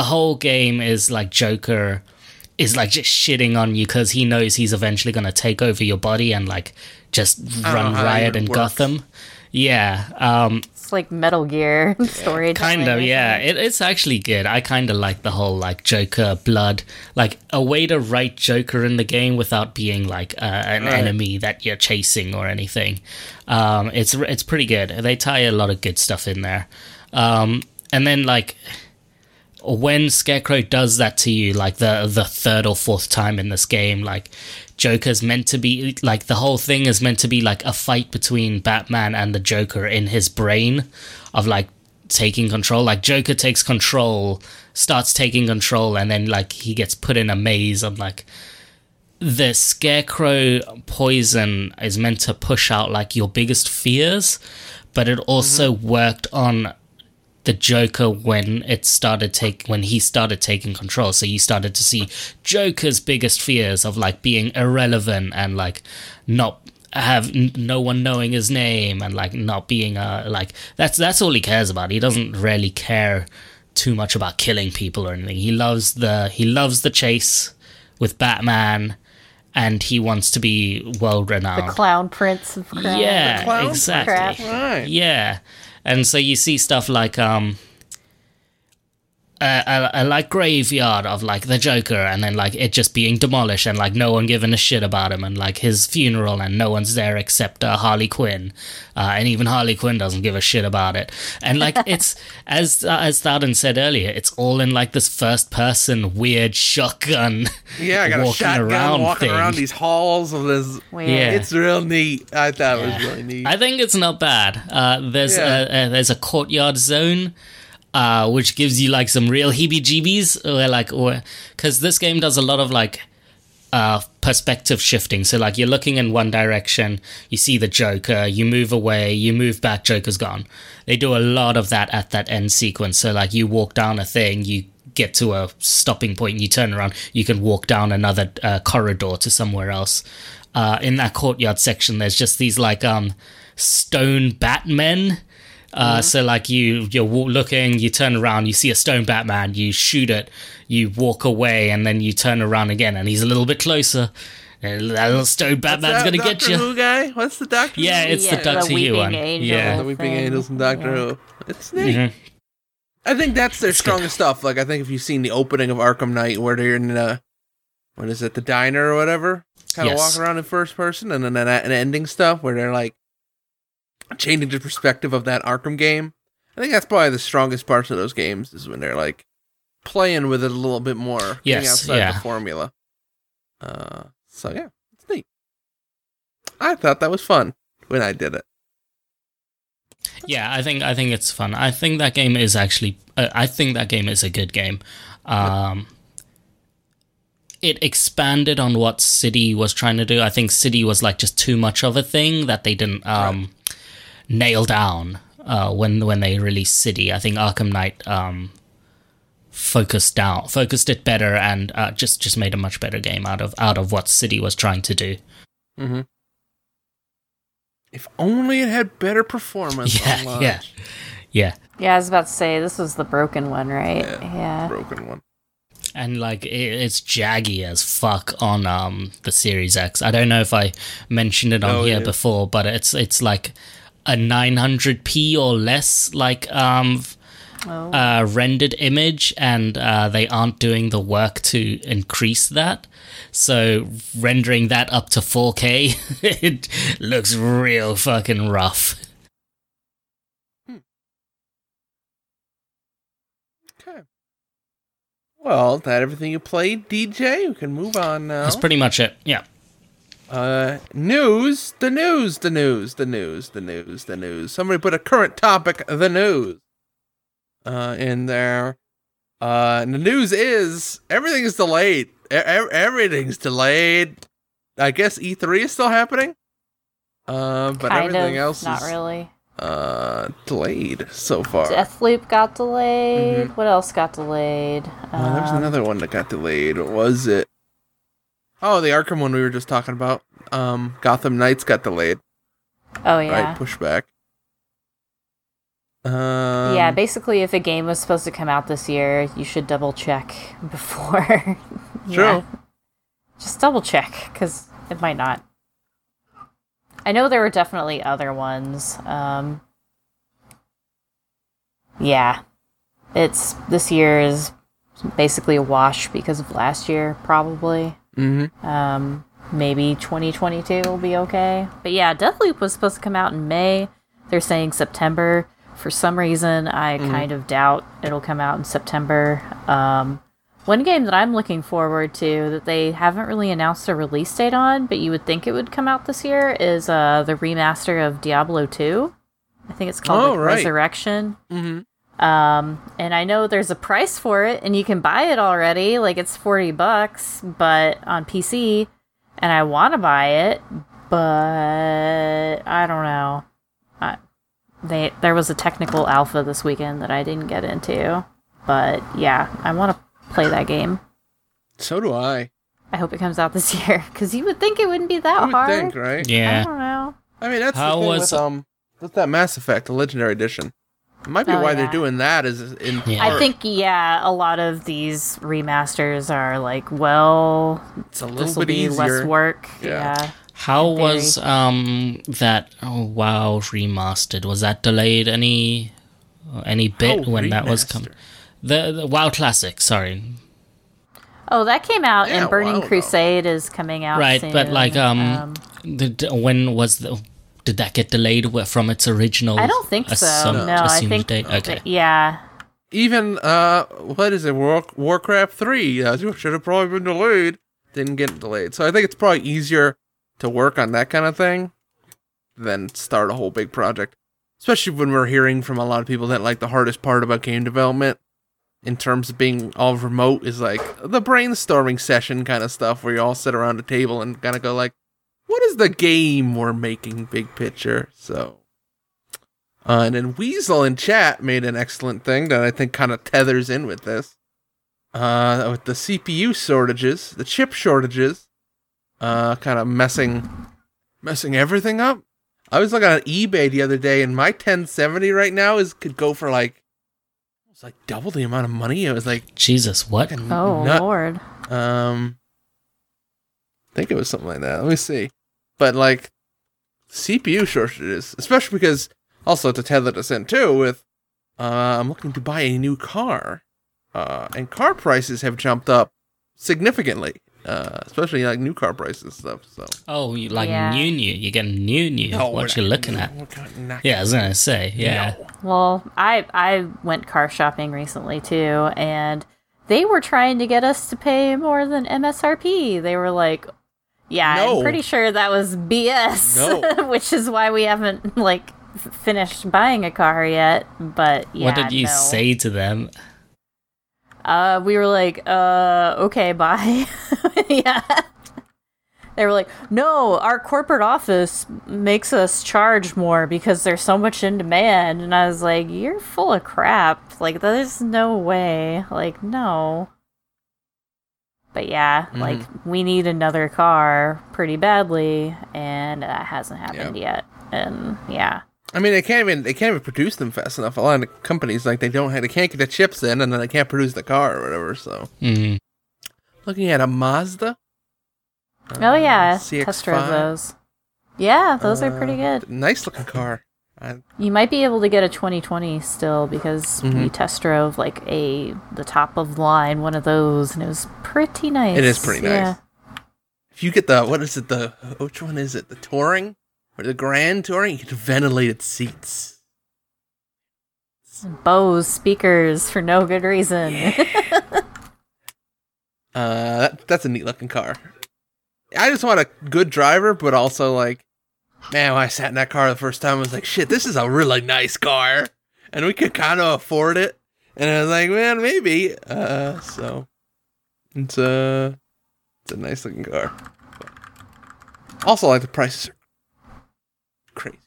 Joker is like just shitting on you because he knows he's eventually gonna take over your body and like just run riot in Gotham. Yeah, it's like Metal Gear story. Kind of, yeah. It's actually good. I kind of like the whole like Joker blood, like a way to write Joker in the game without being like an enemy that you're chasing or anything. It's pretty good. They tie a lot of good stuff in there, and then like when Scarecrow does that to you, like the third or fourth time in this game, like Joker's meant to be like the whole thing is meant to be like a fight between Batman and the Joker in his brain of like taking control. Like Joker takes control, starts taking control, and then like he gets put in a maze of like the Scarecrow poison is meant to push out like your biggest fears, but it also worked on the Joker when he started taking control. So you started to see Joker's biggest fears of like being irrelevant and like not have no one knowing his name and like not being like that's all he cares about. He doesn't really care too much about killing people or anything. He loves the chase with Batman, and he wants to be world renowned. The Clown Prince of crap. Yeah, exactly. Right. Yeah. And so you see stuff like like Graveyard of like the Joker, and then like it just being demolished and like no one giving a shit about him, and like his funeral and no one's there except Harley Quinn, and even Harley Quinn doesn't give a shit about it. And like it's as Thadden said earlier, it's all in like this first person weird shotgun. Yeah, I got a shotgun walking around these halls of this. Weird. Yeah. It's real neat. I thought it was really neat. I think it's not bad. There's a courtyard zone. Which gives you like some real heebie-jeebies, because this game does a lot of like perspective shifting. So like you're looking in one direction, you see the Joker, you move away, you move back, Joker's gone. They do a lot of that at that end sequence. So like you walk down a thing, you get to a stopping point, you turn around, you can walk down another corridor to somewhere else. In that courtyard section, there's just these like stone Batmen. So like you're looking, you turn around, you see a stone Batman, you shoot it, you walk away, and then you turn around again, and he's a little bit closer. And that little stone Batman's gonna get you. Doctor Who guy? What's the Doctor? Yeah, Who? it's the Doctor Who one. The Weeping Angels from Doctor Who. It's neat. Mm-hmm. I think that's their strongest stuff. Like I think if you've seen the opening of Arkham Knight, where they're in the diner or whatever, kind of walking around in first person, and then an ending stuff where they're like changing the perspective of that Arkham game. I think that's probably the strongest parts of those games is when they're like playing with it a little bit more, getting outside the formula. So yeah, it's neat. I thought that was fun when I did it. Yeah, I think it's fun. I think that game is actually. I think that game is a good game. It expanded on what City was trying to do. I think City was like just too much of a thing that they didn't nail down when they released City. I think Arkham Knight focused it better and just made a much better game out of what City was trying to do. Mm-hmm. If only it had better performance. Yeah. Yeah, I was about to say this was the broken one, right? Yeah. Broken one. And like it's jaggy as fuck on the Series X. I don't know if I mentioned it on here before, but it's like a 900p or less like rendered image, and they aren't doing the work to increase that. So rendering that up to 4K, it looks real fucking rough. Okay. Well, is that everything you played, DJ? We can move on now. That's pretty much it, yeah. News. Somebody put a current topic, the news, in there. And the news is everything is delayed. Everything's delayed. I guess E3 is still happening. But everything else not is really. Delayed so far. Deathloop got delayed. Mm-hmm. What else got delayed? There was another one that got delayed. What was it? Oh, the Arkham one we were just talking about. Gotham Knights got delayed. Oh, yeah. Right, pushed back. Yeah, basically, if a game was supposed to come out this year, you should double check before. True. Just double check, because it might not. I know there were definitely other ones. Yeah. This year is basically a wash because of last year, probably. Mm-hmm. Maybe 2022 will be okay. But yeah, Deathloop was supposed to come out in May. They're saying September. For some reason, I kind of doubt it'll come out in September. One game that I'm looking forward to that they haven't really announced a release date on, but you would think it would come out this year, is the remaster of Diablo 2. I think it's called Resurrection. Mm-hmm. And I know there's a price for it, and you can buy it already. Like, it's $40, but on PC, and I want to buy it, but I don't know. There was a technical alpha this weekend that I didn't get into, but yeah, I want to play that game. So do I. I hope it comes out this year, because you would think it wouldn't be that hard. Think, right? Yeah. I don't know. I mean, that's the thing with that Mass Effect, the Legendary Edition. It might be why they're doing that is in part. I think, a lot of these remasters are like, well, it's a little bit easier. Less work. Yeah. How was that WoW remastered? Was that delayed any bit when that was coming? The WoW Classic, sorry. Oh, that came out, and Burning Crusade is coming out soon. But like, when was did that get delayed from its original? I don't think so. No, I think date? Okay. Yeah. Even what is it? Warcraft 3 should have probably been delayed. Didn't get delayed, so I think it's probably easier to work on that kind of thing than start a whole big project. Especially when we're hearing from a lot of people that like the hardest part about game development in terms of being all remote is like the brainstorming session kind of stuff where you all sit around a table and kind of go like, what is the game we're making big picture? So, and then Weasel in chat made an excellent thing that I think kind of tethers in with this. With the CPU shortages, the chip shortages, kind of messing everything up. I was looking at eBay the other day, and my 1070 right now could go for like double the amount of money. It was like Jesus, what? Lord. I think it was something like that. Let me see. But like CPU shortages, especially because also to tether this in too with I'm looking to buy a new car. And car prices have jumped up significantly. Especially like new car prices and stuff. So. Oh, you new? You get new. No, what you looking at? Yeah, I was gonna say, yeah. No. Well, I went car shopping recently too, and they were trying to get us to pay more than MSRP. They were like, I'm pretty sure that was BS. No. Which is why we haven't finished buying a car yet. But what did you say to them? We were like, okay, bye. Yeah. They were like, no, our corporate office makes us charge more because there's so much in demand. And I was like, you're full of crap. Like, there's no way. Like, no. But yeah, we need another car pretty badly, and that hasn't happened yet. And yeah. I mean, they can't even produce them fast enough. A lot of companies they can't get the chips in, and then they can't produce the car or whatever. So, looking at a Mazda. Oh yeah, CX-5. Test drove those. Yeah, those are pretty good. Nice looking car. You might be able to get a 2020 still because we test drove the top of the line one of those, and it was pretty nice. It is pretty nice. If you get which one is it? The Touring? Or the Grand Touring, you get ventilated seats. Bose speakers for no good reason. Yeah. That's a neat looking car. I just want a good driver, but also man, when I sat in that car the first time, I was like, shit, this is a really nice car. And we could kind of afford it. And I was like, man, maybe. So it's a nice looking car. Also, the prices are crazy.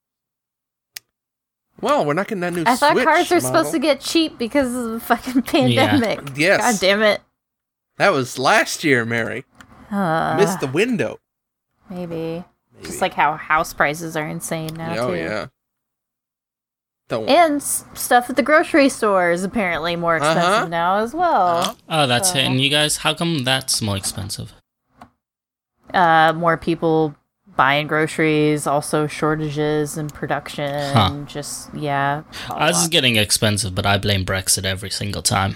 Well, we're not getting that new Switch. I thought cars are supposed to get cheap because of the fucking pandemic. Yeah. Yes. God damn it. That was last year, Mary. Missed the window. Maybe. Just like how house prices are insane now, too. Oh, yeah. And stuff at the grocery store is apparently more expensive now as well. Oh, that's hitting you guys? How come that's more expensive? More people buying groceries, also shortages in production, just, Ours is getting expensive, but I blame Brexit every single time.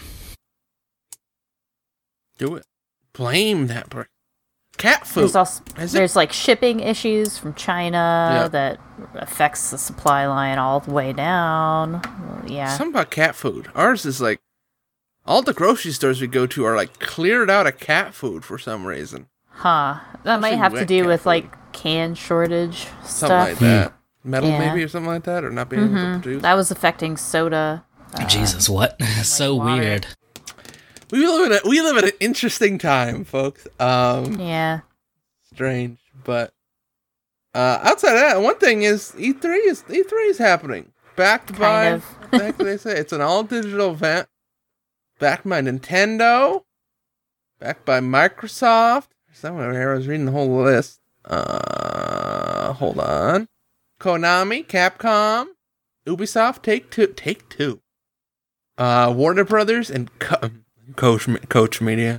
Do it. Blame that Brexit. Cat food. There's shipping issues from China that affects the supply line all the way down. Yeah. Something about cat food. Ours is all the grocery stores we go to are cleared out of cat food for some reason. Huh. That might have to do with can shortage stuff. Something like that. Metal maybe or something like that, or not being able to produce. That was affecting soda. Jesus, what? So water. Weird. We live in an interesting time, folks. Yeah. strange. But outside of that, one thing is E3 is happening. Backed by, they say it's an all digital event. Backed by Nintendo. Backed by Microsoft. Somewhere I was reading the whole list. Hold on. Konami, Capcom, Ubisoft, Take Two. Warner Brothers and Coach Media.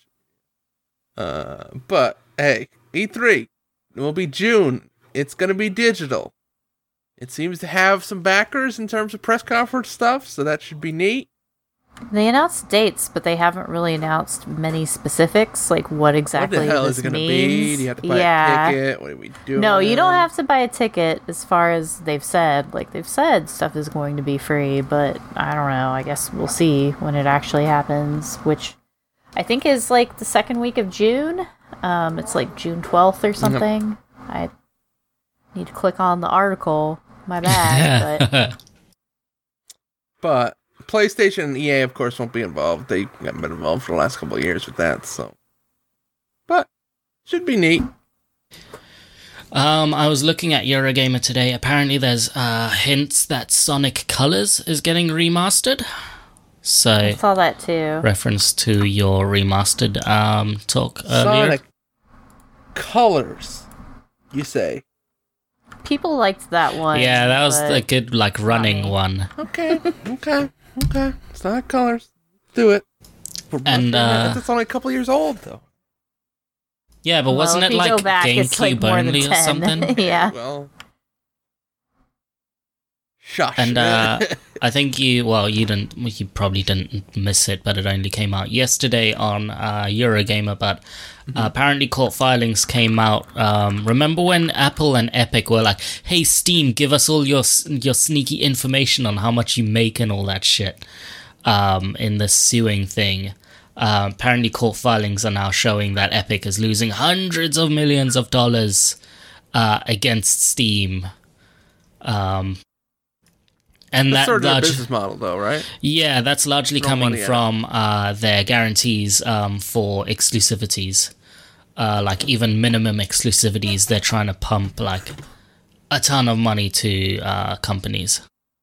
But hey, E3 it will be June. It's gonna be digital. It seems to have some backers in terms of press conference stuff, so that should be neat. They announced dates, but they haven't really announced many specifics, like what exactly what the hell this is it going to means. be? Do you have to buy a ticket? What are we doing? No, you don't have to buy a ticket as far as they've said. Like, they've said stuff is going to be free, but I don't know. I guess we'll see when it actually happens, which I think is like the second week of June. It's like June 12th or something. I need to click on the article. My bad, but PlayStation and EA, of course, won't be involved. They haven't been involved for the last couple of years with that, so. But, should be neat. I was looking at Eurogamer today. Apparently there's hints that Sonic Colors is getting remastered. So I saw that too. Reference to your remastered talk earlier. Sonic Colors, you say? People liked that one. Yeah, that was a good, running one. Okay. Sonic Colors. Do it. And it's only a couple years old, though. Yeah, but wasn't it like GameCube only or something? Yeah. Well, shush. And I think you probably didn't miss it, but it only came out yesterday on Eurogamer, but apparently court filings came out. Remember when Apple and Epic were like, hey Steam, give us all your sneaky information on how much you make and all that shit in the suing thing. Apparently court filings are now showing that Epic is losing hundreds of millions of dollars against Steam. And that's sort of their business model, though, right? Yeah, that's largely coming from their guarantees for exclusivities. Like even minimum exclusivities, they're trying to pump like a ton of money to companies.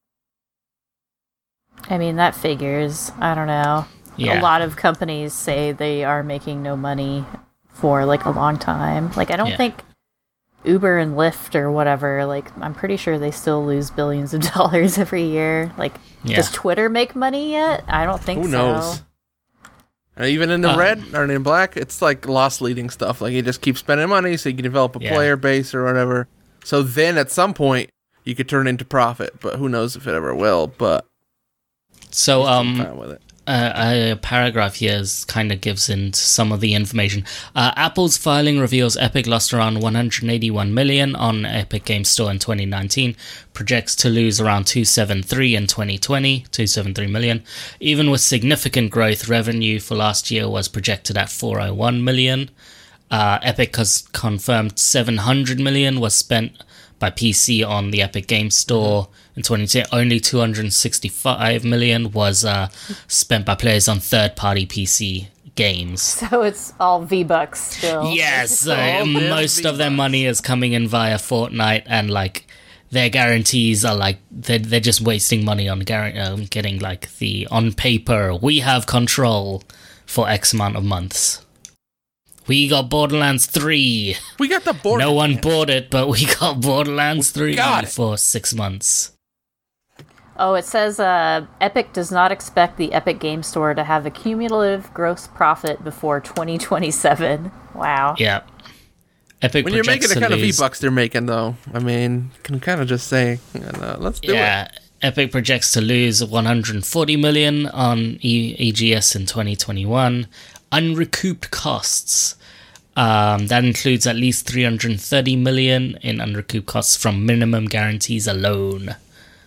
I mean, that figures. I don't know. Yeah. A lot of companies say they are making no money for like a long time. Like, I don't think Uber and Lyft or whatever, like, I'm pretty sure they still lose billions of dollars every year. Like, does Twitter make money yet? I don't think so. Who knows? Even in the red or in black, it's like loss leading stuff. Like, you just keep spending money so you can develop a player base or whatever. So then at some point, you could turn into profit, but who knows if it ever will. But so, fine with it. A paragraph here kind of gives into some of the information. Apple's filing reveals Epic lost around $181 million on Epic Games Store in 2019, projects to lose around $273 in 2020, $273 million. Even with significant growth, revenue for last year was projected at $401 million. Epic has confirmed $700 million was spent by PC on the Epic Games Store. In 2010, only $265 million was spent by players on third-party PC games. So it's all V-Bucks still. Yes, most of their money is coming in via Fortnite, and like their guarantees are like they're just wasting money on getting like the on paper we have control for X amount of months. We got Borderlands 3. We got the Borderlands. No one bought it, but we got Borderlands 3 for 6 months. Oh, it says Epic does not expect the Epic Game Store to have a cumulative gross profit before 2027. Wow. Yeah. Epic when you're making the kind of V-Bucks they're making, though, I mean, you can kind of just say, let's do it. Yeah, Epic projects to lose $140 million on EGS in 2021. Unrecouped costs. That includes at least $330 million in unrecouped costs from minimum guarantees alone.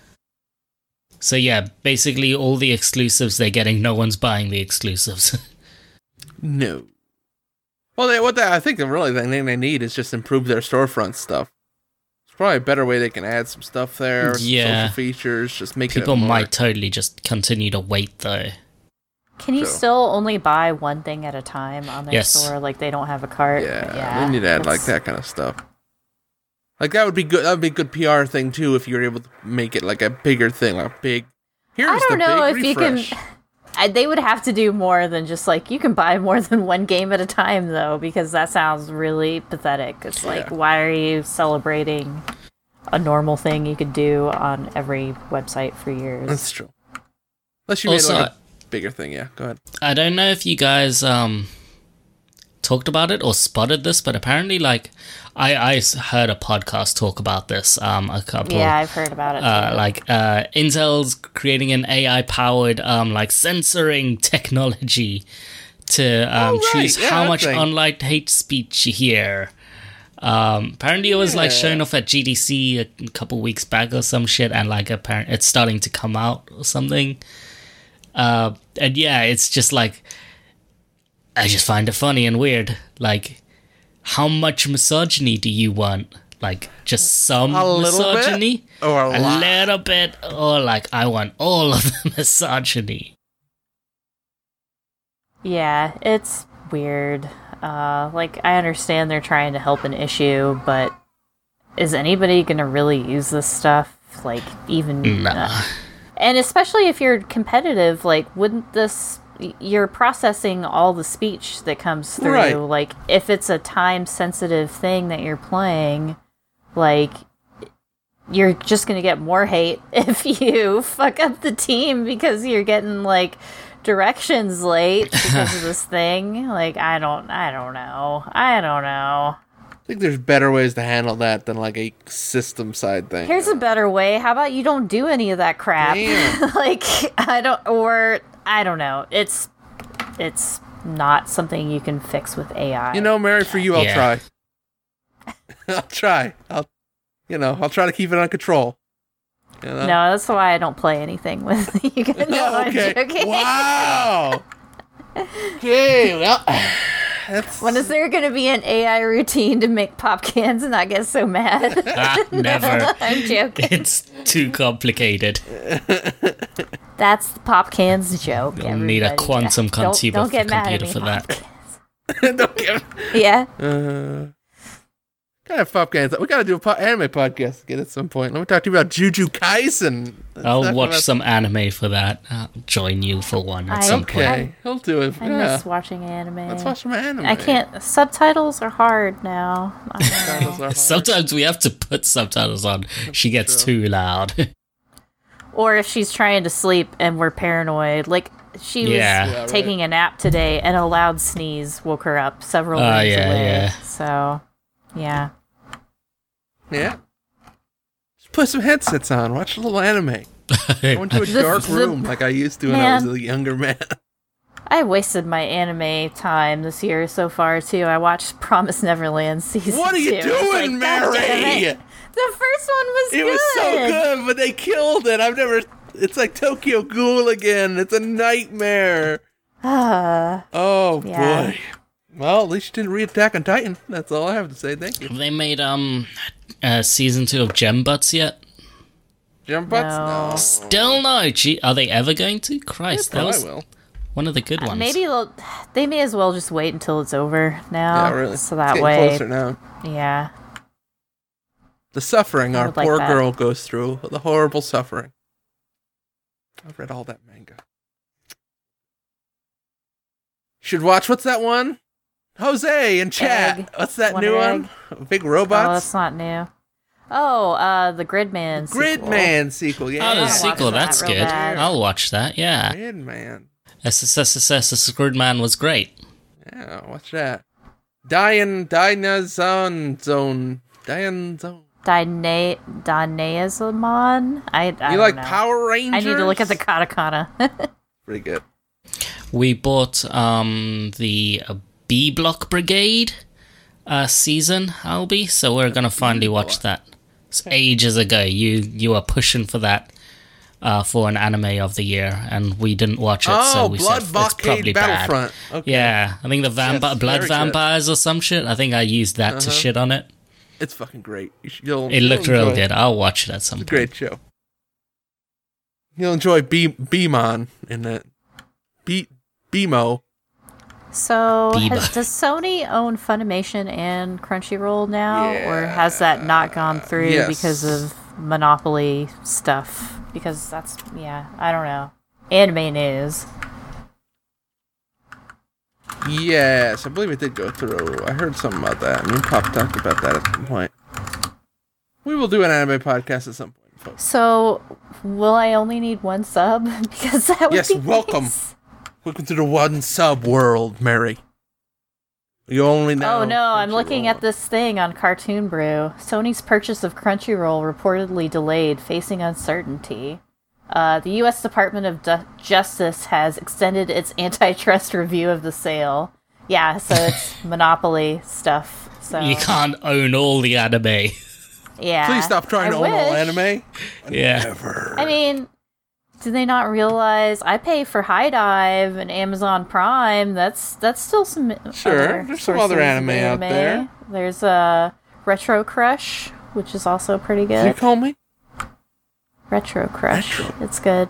So yeah, basically all the exclusives they're getting, no one's buying the exclusives. No. Well, I think the really thing they need is just improve their storefront stuff. It's probably a better way they can add some stuff there, some social features, just make People might totally just continue to wait though. Can you still only buy one thing at a time on their store? Like they don't have a cart? Yeah, they need to add like that kind of stuff. Like that would be good. That would be a good PR thing too if you were able to make it like a bigger thing, like a big. Here's I don't know if refresh. You can. They would have to do more than just like you can buy more than one game at a time though, because that sounds really pathetic. It's like why are you celebrating a normal thing you could do on every website for years? That's true. Unless you made like a bigger thing, yeah. Go ahead. I don't know if you guys talked about it or spotted this, but apparently, like, I heard a podcast talk about this. A couple. Yeah, I've heard about it. Intel's creating an AI-powered like censoring technology to choose how much online hate speech you hear. Apparently, it was like shown off at GDC a couple weeks back or some shit, and like apparently it's starting to come out or something. And yeah, it's just like, I just find it funny and weird. Like, how much misogyny do you want? Like, just some misogyny? Bit? Or a lot? Little bit? Or like, I want all of the misogyny. Yeah, it's weird. Like, I understand they're trying to help an issue, but is anybody gonna really use this stuff? Like, even... Nah. And especially if you're competitive, like, wouldn't this... You're processing all the speech that comes through. Right. Like, if it's a time-sensitive thing that you're playing, like, you're just going to get more hate if you fuck up the team because you're getting, like, directions late because of this thing. Like, I don't know. I think there's better ways to handle that than like a system side thing. Here's a better way. How about you don't do any of that crap? Like, I don't know. It's not something you can fix with AI. You know, Mary, for you, I'll try. I'll try. I'll try to keep it under control. You know? No, that's why I don't play anything with you. No, okay. I'm joking. Wow. Okay, well... When is there going to be an AI routine to make pop cans and not get so mad? Never. I'm joking. It's too complicated. That's the pop cans joke. You'll need a quantum computer for that. Don't get Yeah. Kind of pop cans. We got to do an anime podcast again at some point. Let me talk to you about Jujutsu Kaisen. I'll watch some anime for that. I'll join you for one at some point. Okay, he'll do it. I miss watching anime. Let's watch some anime. I can't. Subtitles are hard now. Sometimes we have to put subtitles on. She gets too loud. Or if she's trying to sleep and we're paranoid. Like, she was taking a nap today and a loud sneeze woke her up several rooms away. Yeah. So, yeah. Yeah. Just put some headsets on. Watch a little anime. Go into a dark room like I used to when I was a younger man. I wasted my anime time this year so far, too. I watched Promise Neverland season 2. What are you doing, Mary? The first one was good. It was so good, but they killed it. It's like Tokyo Ghoul again. It's a nightmare. Oh, boy. Well, at least you didn't read Attack on Titan. That's all I have to say. Thank you. Have they made season 2 of Gem Butts yet? Gem Butts? No. Still no. Gee, are they ever going to? Christ, that was one of the good ones. Maybe they may as well just wait until it's over now. Yeah, really. So that way, closer now. Yeah. The suffering our poor girl goes through. The horrible suffering. I've read all that manga. Should watch, what's that one? Jose in chat. Egg. What's that new one? Big robots? Oh, that's not new. Oh, the Gridman sequel. Gridman sequel, yeah. Oh, the sequel, that's good. I'll watch that, yeah. Gridman. SSSS Gridman was great. Yeah, watch that. Dynazone. Danaeazamon? I you like know. Power Rangers? I need to look at the katakana. Pretty good. We bought the B Block Brigade season, Albie, so we're going to finally watch that. It's ages ago. You were pushing for that for an anime of the year, and we didn't watch it, so we said it's probably bad. Okay. Yeah, I think the Blood Vampires or some shit, I think I used that to shit on it. It's fucking great. It looked real good. I'll watch it at some point. Great show. You'll enjoy Beamon in that. BMO. So, does Sony own Funimation and Crunchyroll now? Yeah. Or has that not gone through because of monopoly stuff? Because that's, I don't know. Anime news. Yes, I believe it did go through. I heard something about that. And Pop talked about that at some point. We will do an anime podcast at some point, folks. So, will I only need one sub? Because that would be welcome. Nice. Welcome to the one sub world, Mary. You only know. Oh no, I'm looking at this thing on Cartoon Brew. Sony's purchase of Crunchyroll reportedly delayed, facing uncertainty. The U.S. Department of Justice has extended its antitrust review of the sale. Yeah, so it's monopoly stuff. So you can't own all the anime. Yeah. Please stop trying to own all anime. Yeah. Never. I mean, do they not realize I pay for High Dive and Amazon Prime? That's still some sure. There's some other anime out there. There's a Retro Crush, which is also pretty good. Did you call me? Retro Crush. It's good.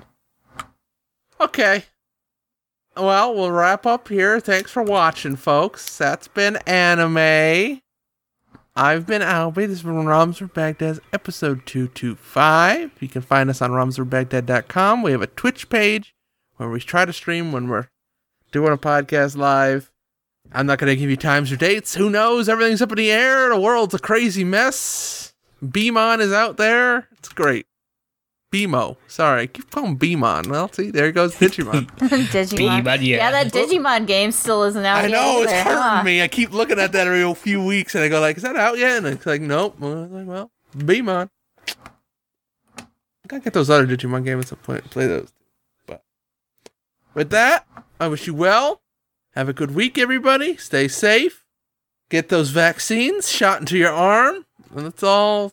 Okay. Well, we'll wrap up here. Thanks for watching, folks. That's been anime. I've been Albie. This has been Rums for Baghdad's episode 225. You can find us on rumsforbaghdad.com. We have a Twitch page where we try to stream when we're doing a podcast live. I'm not going to give you times or dates. Who knows? Everything's up in the air. The world's a crazy mess. Beamon is out there. It's great. BMO. Sorry, I keep calling Beamon. Well, see, there goes Digimon. Digimon. Beamon, yeah, that Digimon game still isn't out yet. I know, it's either, hurting me. I keep looking at that every few weeks, and I go like, is that out yet? And it's like, nope. Well, Beamon. I gotta get those other Digimon games at some point and play those. But with that, I wish you well. Have a good week, everybody. Stay safe. Get those vaccines shot into your arm. And let's all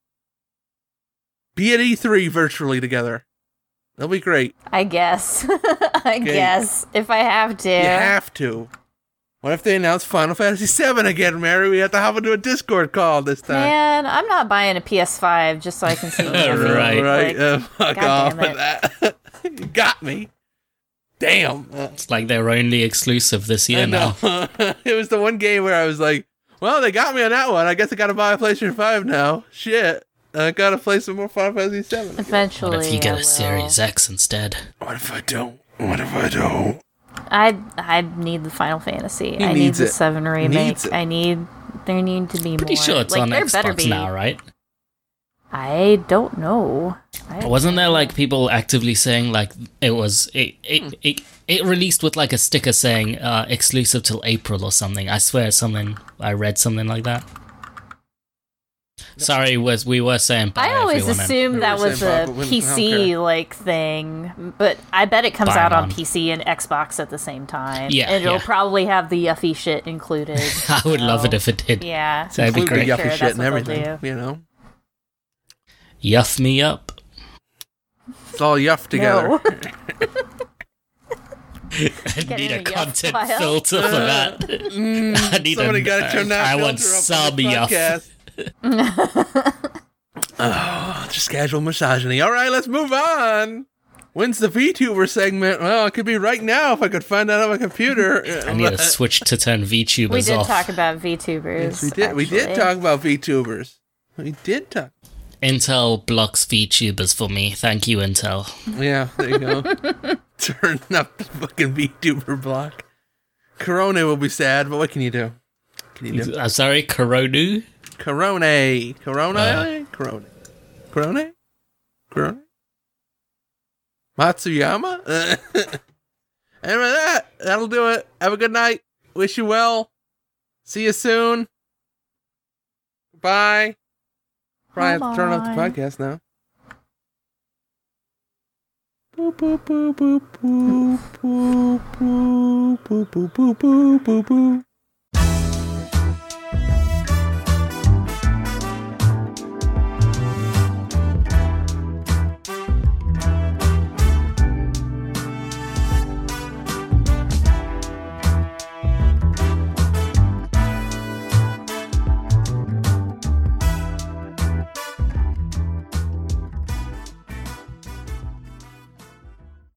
be at E3 virtually together. That'll be great. I guess. I guess. If I have to. You have to. What if they announce Final Fantasy VII again, Mary? We have to hop into a Discord call this time. Man, I'm not buying a PS5 just so I can see Right. Like, fuck off with that. You got me. Damn. It's like they're only exclusive this year now. It was the one game where I was like, well, they got me on that one. I guess I gotta buy a PlayStation 5 now. Shit. I gotta play some more Final Fantasy VII. Eventually. What if you get a Series X instead? What if I don't? What if I don't? I need the Final Fantasy. He I need the 7 remake. There need to be Pretty more. sure it's on Xbox now, right? I don't know. Wasn't there like people actively saying like it released with like a sticker saying exclusive till April or something? I swear I read something like that. Sorry, we were saying I always assumed that was a PC like thing, but I bet it comes out on PC and Xbox at the same time. Yeah, and it'll probably have the yuffie shit included. I would love it if it did. Yeah, that'd be great. Yuffie shit and everything, you know. Yuff me up. It's all yuff together. No. I need a content filter for that. I need somebody got to turn that. I want some yuff. Just casual misogyny. All right, let's move on. When's the VTuber segment? Well, it could be right now if I could find that on my computer. I need to switch to turn VTubers off. We did talk about VTubers. Yes, we did. Actually. We did talk about VTubers. We did talk. Intel blocks VTubers for me. Thank you, Intel. Yeah, there you go. Turn up the fucking VTuber block. Corona will be sad, but what can you do? I'm sorry, Corona? Corona. Matsuyama? And with that'll do it. Have a good night. Wish you well. See you soon. Bye. Probably have to turn off the podcast now. Boop, boop, boop, boop, boop, boop, boop, boop, boop, boop, boop, boop.